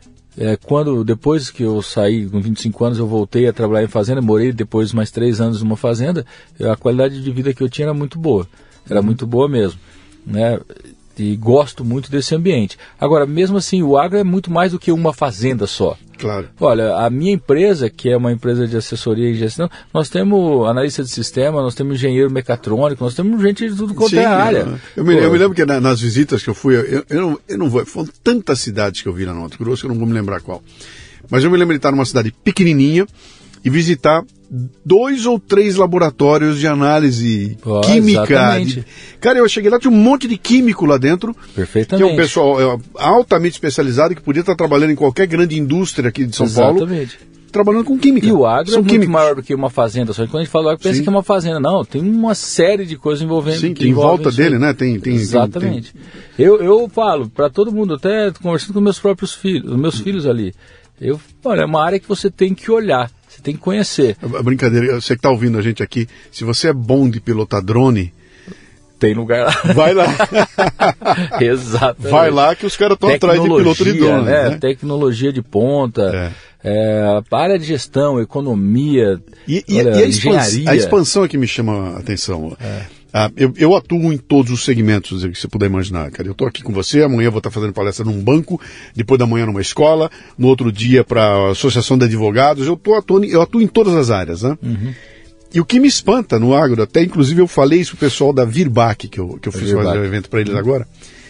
depois que eu saí, com 25 anos, eu voltei a trabalhar em fazenda, morei depois mais 3 anos numa fazenda, a qualidade de vida que eu tinha era muito boa. Era muito boa mesmo, né? E gosto muito desse ambiente. Agora, mesmo assim, o agro é muito mais do que uma fazenda só. Claro. Olha, a minha empresa, que é uma empresa de assessoria e gestão, nós temos analista de sistema, nós temos engenheiro mecatrônico, nós temos gente de tudo quanto é área. Eu me lembro que nas visitas que eu fui, eu não vou, foram tantas cidades que eu vi lá no Mato Grosso que eu não vou me lembrar qual. Mas eu me lembro de estar numa cidade pequenininha e visitar 2 ou 3 laboratórios de análise química. Cara, eu cheguei lá, tinha um monte de químico lá dentro. Perfeitamente. Que é um pessoal altamente especializado, que podia estar trabalhando em qualquer grande indústria aqui de São Paulo. Trabalhando com química. E o agro é muito maior do que uma fazenda. Só que quando a gente fala agro, pensa que é uma fazenda. Não, tem uma série de coisas envolvendo. Sim, que em volta dele, né? Exatamente. Eu falo para todo mundo, até conversando com meus próprios filhos, os meus filhos ali. Olha, é uma área que você tem que olhar. Você tem que conhecer. A brincadeira, você que está ouvindo a gente aqui, se você é bom de pilotar drone, tem lugar lá. Vai lá. Exatamente. Vai lá que os caras estão atrás de piloto de drone. Né? Tecnologia de ponta, a área de gestão, economia, engenharia. A expansão é que me chama a atenção. Eu atuo em todos os segmentos que você puder imaginar, cara. Eu estou aqui com você, amanhã eu vou estar fazendo palestra num banco, depois da manhã numa escola, no outro dia para a Associação de Advogados. Eu atuo em todas as áreas, né? Uhum. E o que me espanta no agro, até inclusive eu falei isso pro pessoal da Virbac, que eu fiz fazer um evento para eles agora,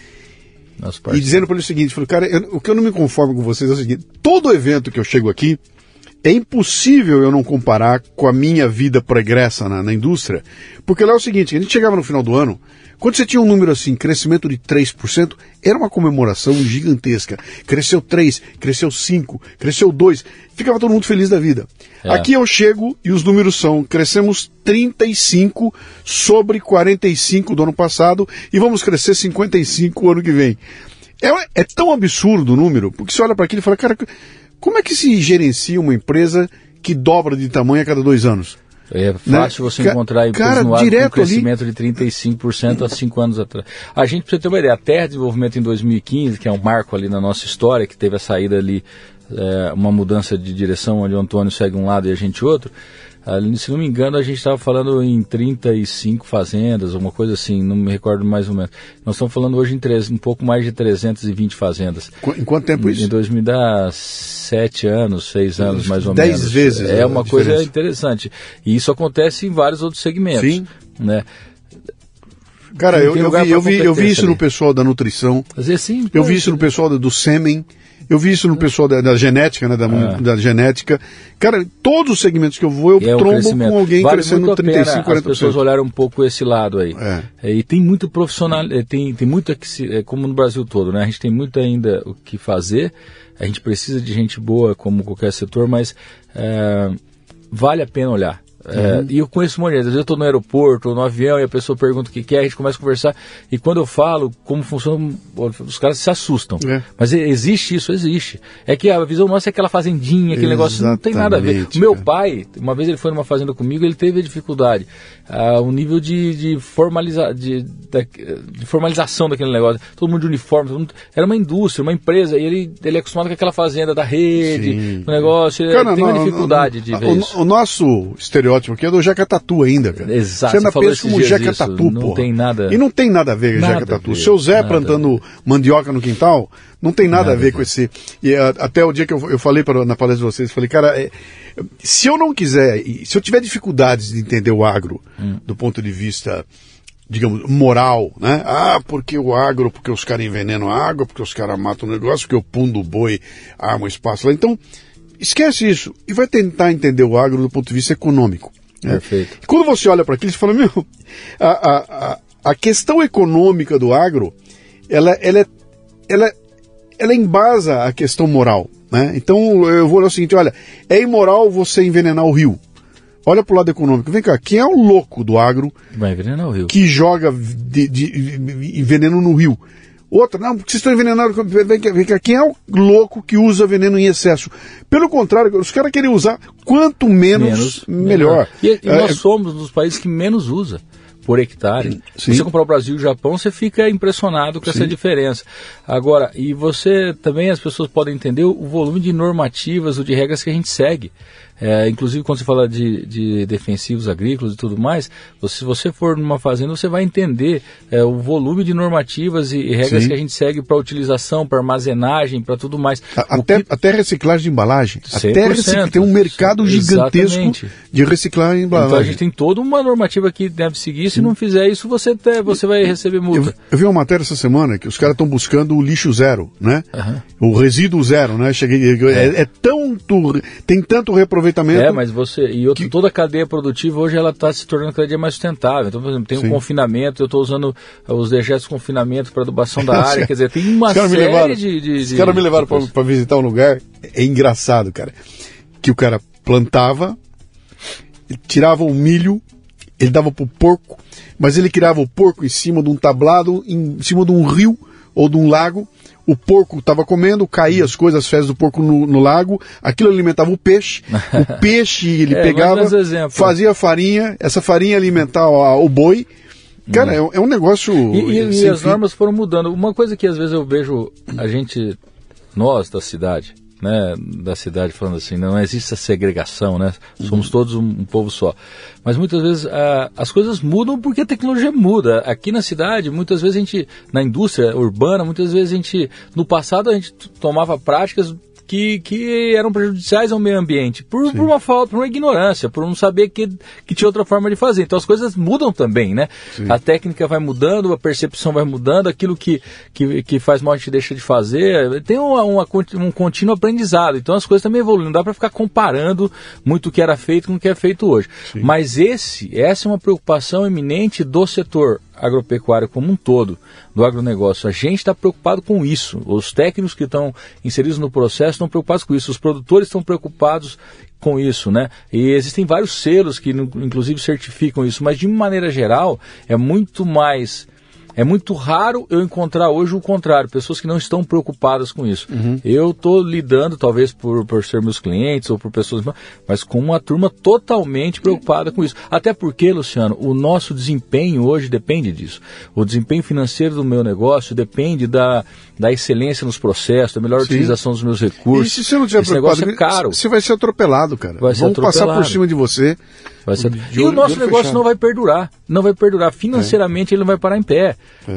e dizendo para eles o seguinte, falei, cara, o que eu não me conformo com vocês é o seguinte, todo evento que eu chego aqui, é impossível eu não comparar com a minha vida pregressa na indústria, porque lá é o seguinte, a gente chegava no final do ano, quando você tinha um número assim, crescimento de 3%, era uma comemoração gigantesca. Cresceu 3, cresceu 5, cresceu 2, ficava todo mundo feliz da vida. Aqui eu chego e os números são, crescemos 35 sobre 45 do ano passado e vamos crescer 55 o ano que vem. É tão absurdo o número, porque você olha para aquilo e fala, cara, como é que se gerencia uma empresa que dobra de tamanho a cada 2 anos? É fácil você encontrar empresas no agro com crescimento de 35% há 5 anos atrás. A gente precisa ter uma ideia, a Terra de Desenvolvimento em 2015, que é um marco ali na nossa história, que teve a saída ali, uma mudança de direção, onde o Antônio segue um lado e a gente outro, ali, se não me engano, a gente estava falando em 35 fazendas, uma coisa assim, não me recordo mais ou menos. Nós estamos falando hoje em um pouco mais de 320 fazendas. Em quanto tempo isso? Em 2007 anos, 6 anos mais ou 10 menos. 10 vezes. É uma coisa interessante. E isso acontece em vários outros segmentos. Sim. Né? Cara, eu vi isso no pessoal da nutrição. Sim, eu vi isso no pessoal do sêmen. Eu vi isso no pessoal da genética, né, da genética. Cara, todos os segmentos que eu vou, eu trombo com alguém crescendo 35, 40%. As pessoas olharam um pouco esse lado aí. E tem muito profissional, tem muito, como no Brasil todo, né? A gente tem muito ainda o que fazer. A gente precisa de gente boa, como qualquer setor, mas vale a pena olhar. E eu conheço um monte de gente. Às vezes eu estou no aeroporto ou no avião e a pessoa pergunta o que é, a gente começa a conversar, e quando eu falo como funciona, os caras se assustam. Mas existe isso, existe. É que a visão nossa é aquela fazendinha, aquele negócio, não tem nada a ver. O meu pai, uma vez ele foi numa fazenda comigo, ele teve a dificuldade, um nível de formalização daquele negócio, todo mundo de uniforme, era uma indústria, uma empresa, e ele é acostumado com aquela fazenda da rede, o negócio, cara, tem uma dificuldade de ver isso. O nosso estereótipo aqui é do Jeca Tatu ainda, cara. Exato. Você ainda pensa como Jeca Tatu, não tem nada. E não tem nada a ver com Jeca Tatu. O seu Zé plantando mandioca no quintal, não tem nada a ver com esse... E até o dia que eu falei na palestra de vocês, falei, cara, se eu não quiser, se eu tiver dificuldades de entender o agro do ponto de vista, digamos, moral, né? Porque o agro, porque os caras envenenam a água, porque os caras matam o negócio, porque o pum do boi arma o espaço lá. Então, esquece isso e vai tentar entender o agro do ponto de vista econômico. Perfeito. E quando você olha para aquilo, você fala, a questão econômica do agro, ela embasa a questão moral, né? Então eu vou olhar o seguinte, olha, é imoral você envenenar o rio. Olha pro lado econômico. Vem cá, quem é o louco do agro vai envenenar o rio, que joga veneno no rio? Outra, não, porque vocês estão envenenando. Vem cá, quem é o louco que usa veneno em excesso? Pelo contrário, os caras querem usar quanto menos melhor. E nós somos um dos países que menos usa por hectare. Se você comprar o Brasil e o Japão, você fica impressionado com essa diferença. Agora, e você também, as pessoas podem entender o volume de normativas ou de regras que a gente segue. Inclusive quando você fala de defensivos agrícolas e tudo mais, se você for numa fazenda, você vai entender o volume de normativas e regras que a gente segue para utilização, para armazenagem, para tudo mais. Até reciclagem de embalagem. Tem um mercado gigantesco de reciclagem de embalagem. Então a gente tem toda uma normativa que deve seguir. Se não fizer isso, você vai receber multa. Eu vi uma matéria essa semana que os caras estão buscando o lixo zero, né? O resíduo zero, né? Tem tanto reaproveitamento. Mas toda a cadeia produtiva hoje ela está se tornando cada dia mais sustentável. Então, por exemplo, tem um confinamento, eu estou usando os dejetos de confinamento para adubação da área, quer dizer, tem uma série de... Os caras me levaram para visitar um lugar, é engraçado, cara, que o cara plantava, tirava o milho, ele dava pro porco, mas ele criava o porco em cima de um tablado, em cima de um rio ou de um lago. O porco estava comendo, caía as coisas, as fezes do porco no lago, aquilo alimentava o peixe ele pegava, fazia farinha, essa farinha alimentava o boi. Cara, é um negócio... E as normas foram mudando. Uma coisa que às vezes eu vejo nós da cidade, né, falando assim, não existe essa segregação, né? Somos todos um povo só. Mas muitas vezes as coisas mudam porque a tecnologia muda. Aqui na cidade, muitas vezes na indústria urbana, muitas vezes no passado a gente tomava práticas que eram prejudiciais ao meio ambiente, por uma falta, por uma ignorância, por não saber que tinha outra forma de fazer. Então as coisas mudam também, né? A técnica vai mudando, a percepção vai mudando, aquilo que faz mal a gente deixa de fazer, tem um contínuo aprendizado. Então as coisas também evoluem, não dá para ficar comparando muito o que era feito com o que é feito hoje. Mas essa é uma preocupação eminente do setor agropecuário como um todo, do agronegócio. A gente está preocupado com isso. Os técnicos que estão inseridos no processo estão preocupados com isso. Os produtores estão preocupados com isso, né? E existem vários selos que, inclusive, certificam isso. Mas, de maneira geral, é muito raro eu encontrar hoje o contrário, pessoas que não estão preocupadas com isso. Eu estou lidando, talvez por ser meus clientes ou por pessoas, mas com uma turma totalmente preocupada com isso. Até porque, Luciano, o nosso desempenho hoje depende disso. O desempenho financeiro do meu negócio depende da excelência nos processos, da melhor utilização dos meus recursos. E se você não tiver preocupado, é caro. Você vai ser atropelado, cara. Vão passar por cima de você. E o nosso negócio não vai perdurar. Financeiramente ele não vai parar em pé.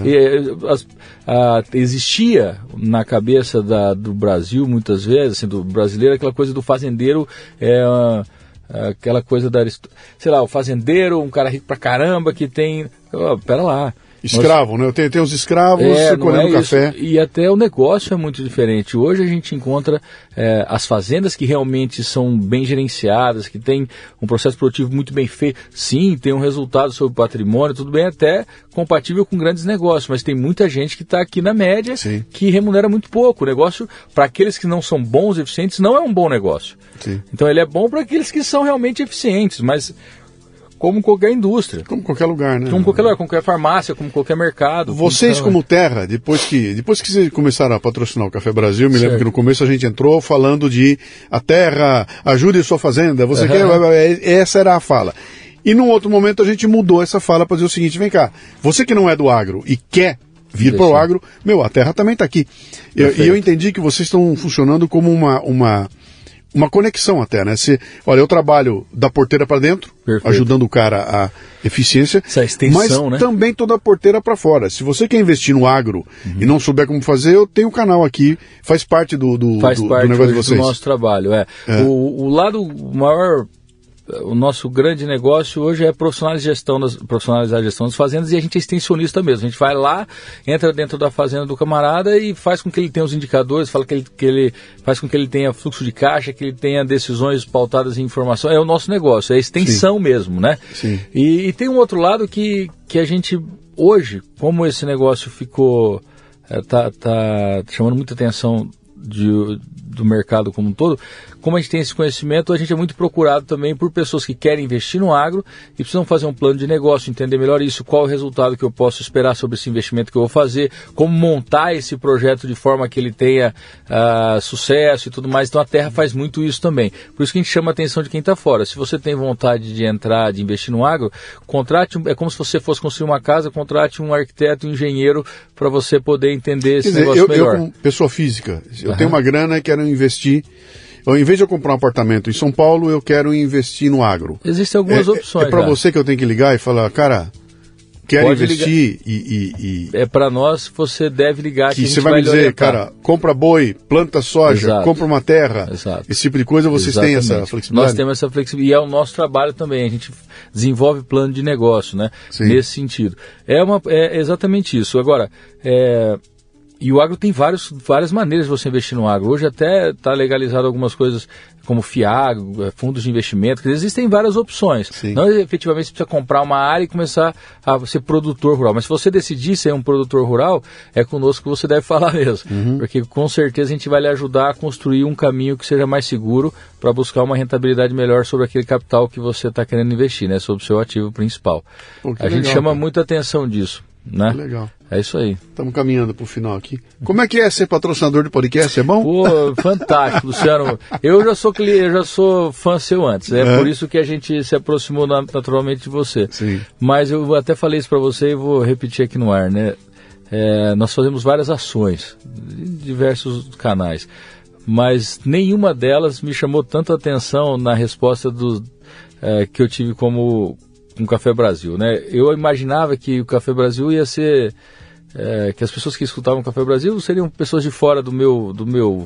Existia na cabeça do Brasil, muitas vezes, assim, do brasileiro, aquela coisa do fazendeiro, aquela coisa o fazendeiro, um cara rico pra caramba, que tem... Pera lá. Escravo, né? Tem os escravos colhendo café. E até o negócio é muito diferente. Hoje a gente encontra as fazendas que realmente são bem gerenciadas, que tem um processo produtivo muito bem feito. Sim, tem um resultado sobre o patrimônio, tudo bem, até compatível com grandes negócios, mas tem muita gente que está aqui na média, sim, que remunera muito pouco. O negócio, para aqueles que não são bons e eficientes, não é um bom negócio. Sim. Então ele é bom para aqueles que são realmente eficientes, mas como qualquer indústria. Como qualquer lugar, né? Como qualquer lugar, como qualquer farmácia, como qualquer mercado. Vocês como Terra, depois que vocês começaram a patrocinar o Café Brasil, me lembro que no começo a gente entrou falando de a Terra, ajude sua fazenda, você quer... Essa era a fala. E num outro momento a gente mudou essa fala para dizer o seguinte, vem cá, você que não é do agro e quer vir para o agro, a Terra também está aqui. E eu entendi que vocês estão funcionando como uma conexão até, né? Olha, eu trabalho da porteira para dentro, perfeito, ajudando o cara a eficiência, essa extensão, mas também toda a porteira para fora. Se você quer investir no agro e não souber como fazer, eu tenho um canal aqui, faz parte do negócio de vocês. Do nosso trabalho, O lado maior... O nosso grande negócio hoje é profissionalizar a gestão das fazendas, e a gente é extensionista mesmo. A gente vai lá, entra dentro da fazenda do camarada e faz com que ele tenha os indicadores, faz com que ele tenha fluxo de caixa, que ele tenha decisões pautadas em informação. É o nosso negócio, é a extensão, sim, mesmo, né? Sim. E tem um outro lado que a gente, hoje, como esse negócio ficou, tá chamando muita atenção do mercado como um todo, como a gente tem esse conhecimento, a gente é muito procurado também por pessoas que querem investir no agro e precisam fazer um plano de negócio, entender melhor isso, qual o resultado que eu posso esperar sobre esse investimento que eu vou fazer, como montar esse projeto de forma que ele tenha sucesso e tudo mais. Então a Terra faz muito isso também. Por isso que a gente chama a atenção de quem está fora. Se você tem vontade de entrar, de investir no agro, é como se você fosse construir uma casa, contrate um arquiteto, um engenheiro para você poder entender esse negócio melhor. Eu como pessoa física, eu tenho uma grana e quero investir. Em vez de eu comprar um apartamento em São Paulo, eu quero investir no agro. Existem algumas opções. É para você que eu tenho que ligar e falar, cara, quero investir e... É para nós, você deve ligar que você vai me dizer, orientar. Cara, compra boi, planta soja, exato, compra uma terra, exato, esse tipo de coisa, vocês têm essa flexibilidade? Nós temos essa flexibilidade, e é o nosso trabalho também, a gente desenvolve plano de negócio, né? Sim. Nesse sentido. É exatamente isso. Agora, e o agro tem várias maneiras de você investir no agro. Hoje até está legalizado algumas coisas como FIAG, fundos de investimento, que existem várias opções. Sim. Não efetivamente você precisa comprar uma área e começar a ser produtor rural. Mas se você decidir ser um produtor rural, é conosco que você deve falar mesmo. Porque com certeza a gente vai lhe ajudar a construir um caminho que seja mais seguro para buscar uma rentabilidade melhor sobre aquele capital que você está querendo investir, né? Sobre o seu ativo principal. A gente chama muita atenção disso. Né? Legal. É isso aí. Estamos caminhando para o final aqui. Como é que é ser patrocinador de podcast? É bom? Pô, fantástico, Luciano. Eu já sou fã seu antes. É por isso que a gente se aproximou naturalmente de você. Sim. Mas eu até falei isso para você e vou repetir aqui no ar, né? Nós fazemos várias ações em diversos canais, mas nenhuma delas me chamou tanto a atenção na resposta que eu tive com o Café Brasil, né? Eu imaginava que o Café Brasil ia ser... que as pessoas que escutavam o Café Brasil seriam pessoas de fora do meu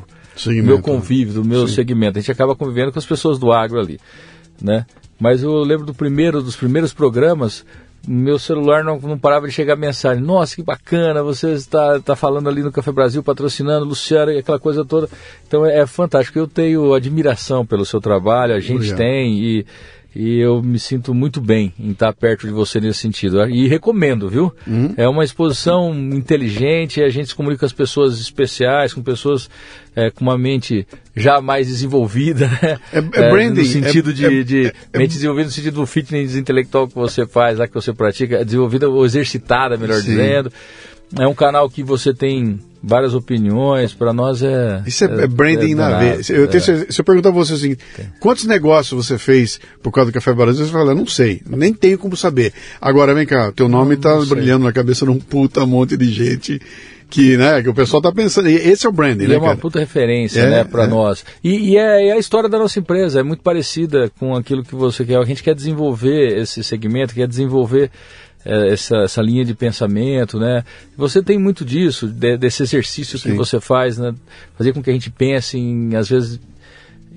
convívio, do meu segmento. A gente acaba convivendo com as pessoas do agro ali, né? Mas eu lembro dos primeiros programas, meu celular não parava de chegar mensagem. Nossa, que bacana, você está falando ali no Café Brasil, patrocinando, Luciano, e aquela coisa toda. Então é fantástico. Eu tenho admiração pelo seu trabalho, a gente tem, e eu me sinto muito bem em estar perto de você nesse sentido. E recomendo, viu? É uma exposição inteligente, a gente se comunica com as pessoas especiais, com pessoas com uma mente já mais desenvolvida, né? Branding. No sentido de mente desenvolvida no sentido do fitness intelectual que você faz, lá que você pratica, desenvolvida ou exercitada, melhor dizendo. É um canal que você tem várias opiniões, para nós Isso é branding na veia. Se eu perguntar a você assim, quantos negócios você fez por causa do Café Brasil, você fala, não sei, nem tenho como saber. Agora, vem cá, teu nome está brilhando na cabeça de um puta monte de gente que o pessoal está pensando. Esse é o branding, né, é uma puta referência, né, para nós. E é a história da nossa empresa, é muito parecida com aquilo que você quer. A gente quer desenvolver esse segmento, quer desenvolver essa linha de pensamento, né? Você tem muito disso, desse exercício que você faz, né? Fazer com que a gente pense às vezes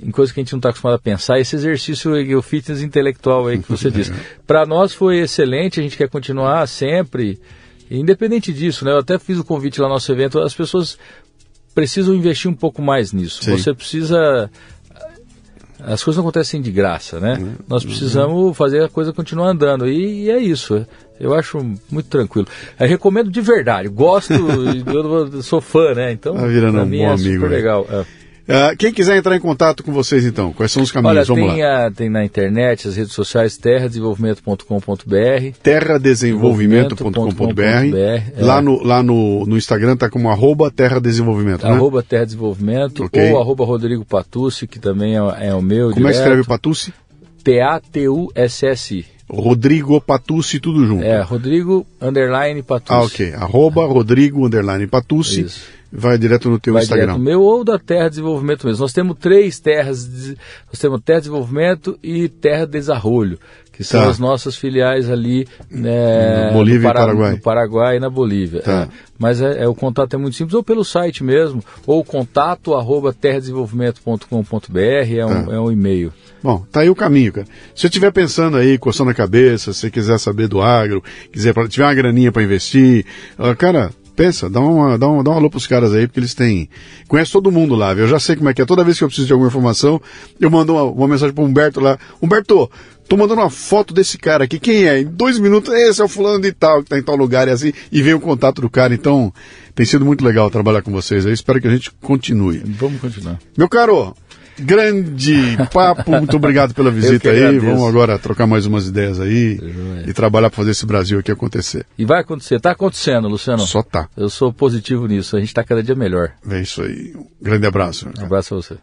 em coisas que a gente não está acostumado a pensar, esse exercício, o fitness intelectual aí que você disse. Para nós foi excelente, a gente quer continuar sempre, independente disso, né? Eu até fiz o convite lá no nosso evento, as pessoas precisam investir um pouco mais nisso. Sim. Você precisa... As coisas não acontecem de graça, né? Nós precisamos fazer a coisa continuar andando. E é isso. Eu acho muito tranquilo. Eu recomendo de verdade. Gosto, eu sou fã, né? Então, pra mim é super legal. Quem quiser entrar em contato com vocês, então, quais são os caminhos? Olha, tem na internet, as redes sociais, terradesenvolvimento.com.br. Terradesenvolvimento.com.br. Lá no Instagram está como @terradesenvolvimento, né? @terradesenvolvimento, okay. Ou @Rodrigo Patucci, que também é o meu. Como é que escreve Patucci? P-A-T-U-S-S-I. Rodrigo Patucci, tudo junto. Rodrigo _Patucci. Ok. @Rodrigo _Patucci. Isso. Vai direto no teu Instagram. Direto no meu ou da Terra Desenvolvimento mesmo. Nós temos 3 terras. Nós temos Terra Desenvolvimento e Terra Desarrolho, que são as nossas filiais ali, né, Bolívia e Paraguai. No Paraguai e na Bolívia. Mas o contato é muito simples, ou pelo site mesmo, ou contato @terradesenvolvimento.com.br, é um e-mail. Bom, tá aí o caminho, cara. Se você estiver pensando aí, coçando a cabeça, se você quiser saber do agro, tiver uma graninha para investir, cara... Pensa, dá um alô pros caras aí, porque eles conhecem todo mundo lá, viu? Eu já sei como é que é. Toda vez que eu preciso de alguma informação, eu mando uma mensagem pro Humberto lá. Humberto, tô mandando uma foto desse cara aqui. Quem é? Em 2 minutos, esse é o fulano de tal, que tá em tal lugar e assim, e vem o contato do cara. Então, tem sido muito legal trabalhar com vocês aí. Espero que a gente continue. Vamos continuar. Meu caro, grande papo, muito obrigado pela visita aí. Vamos agora trocar mais umas ideias aí e trabalhar para fazer esse Brasil aqui acontecer. E vai acontecer, tá acontecendo, Luciano. Só tá. Eu sou positivo nisso, a gente tá cada dia melhor. É isso aí. Um grande abraço. Um abraço a você.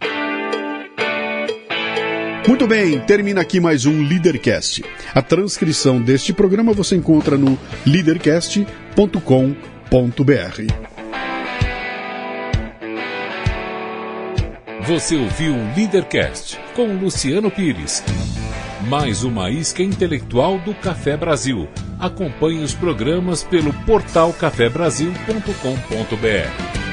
Muito bem, termina aqui mais um Leadercast. A transcrição deste programa você encontra no leadercast.com.br. Você ouviu o Leadercast com Luciano Pires. Mais uma isca intelectual do Café Brasil. Acompanhe os programas pelo portal cafebrasil.com.br.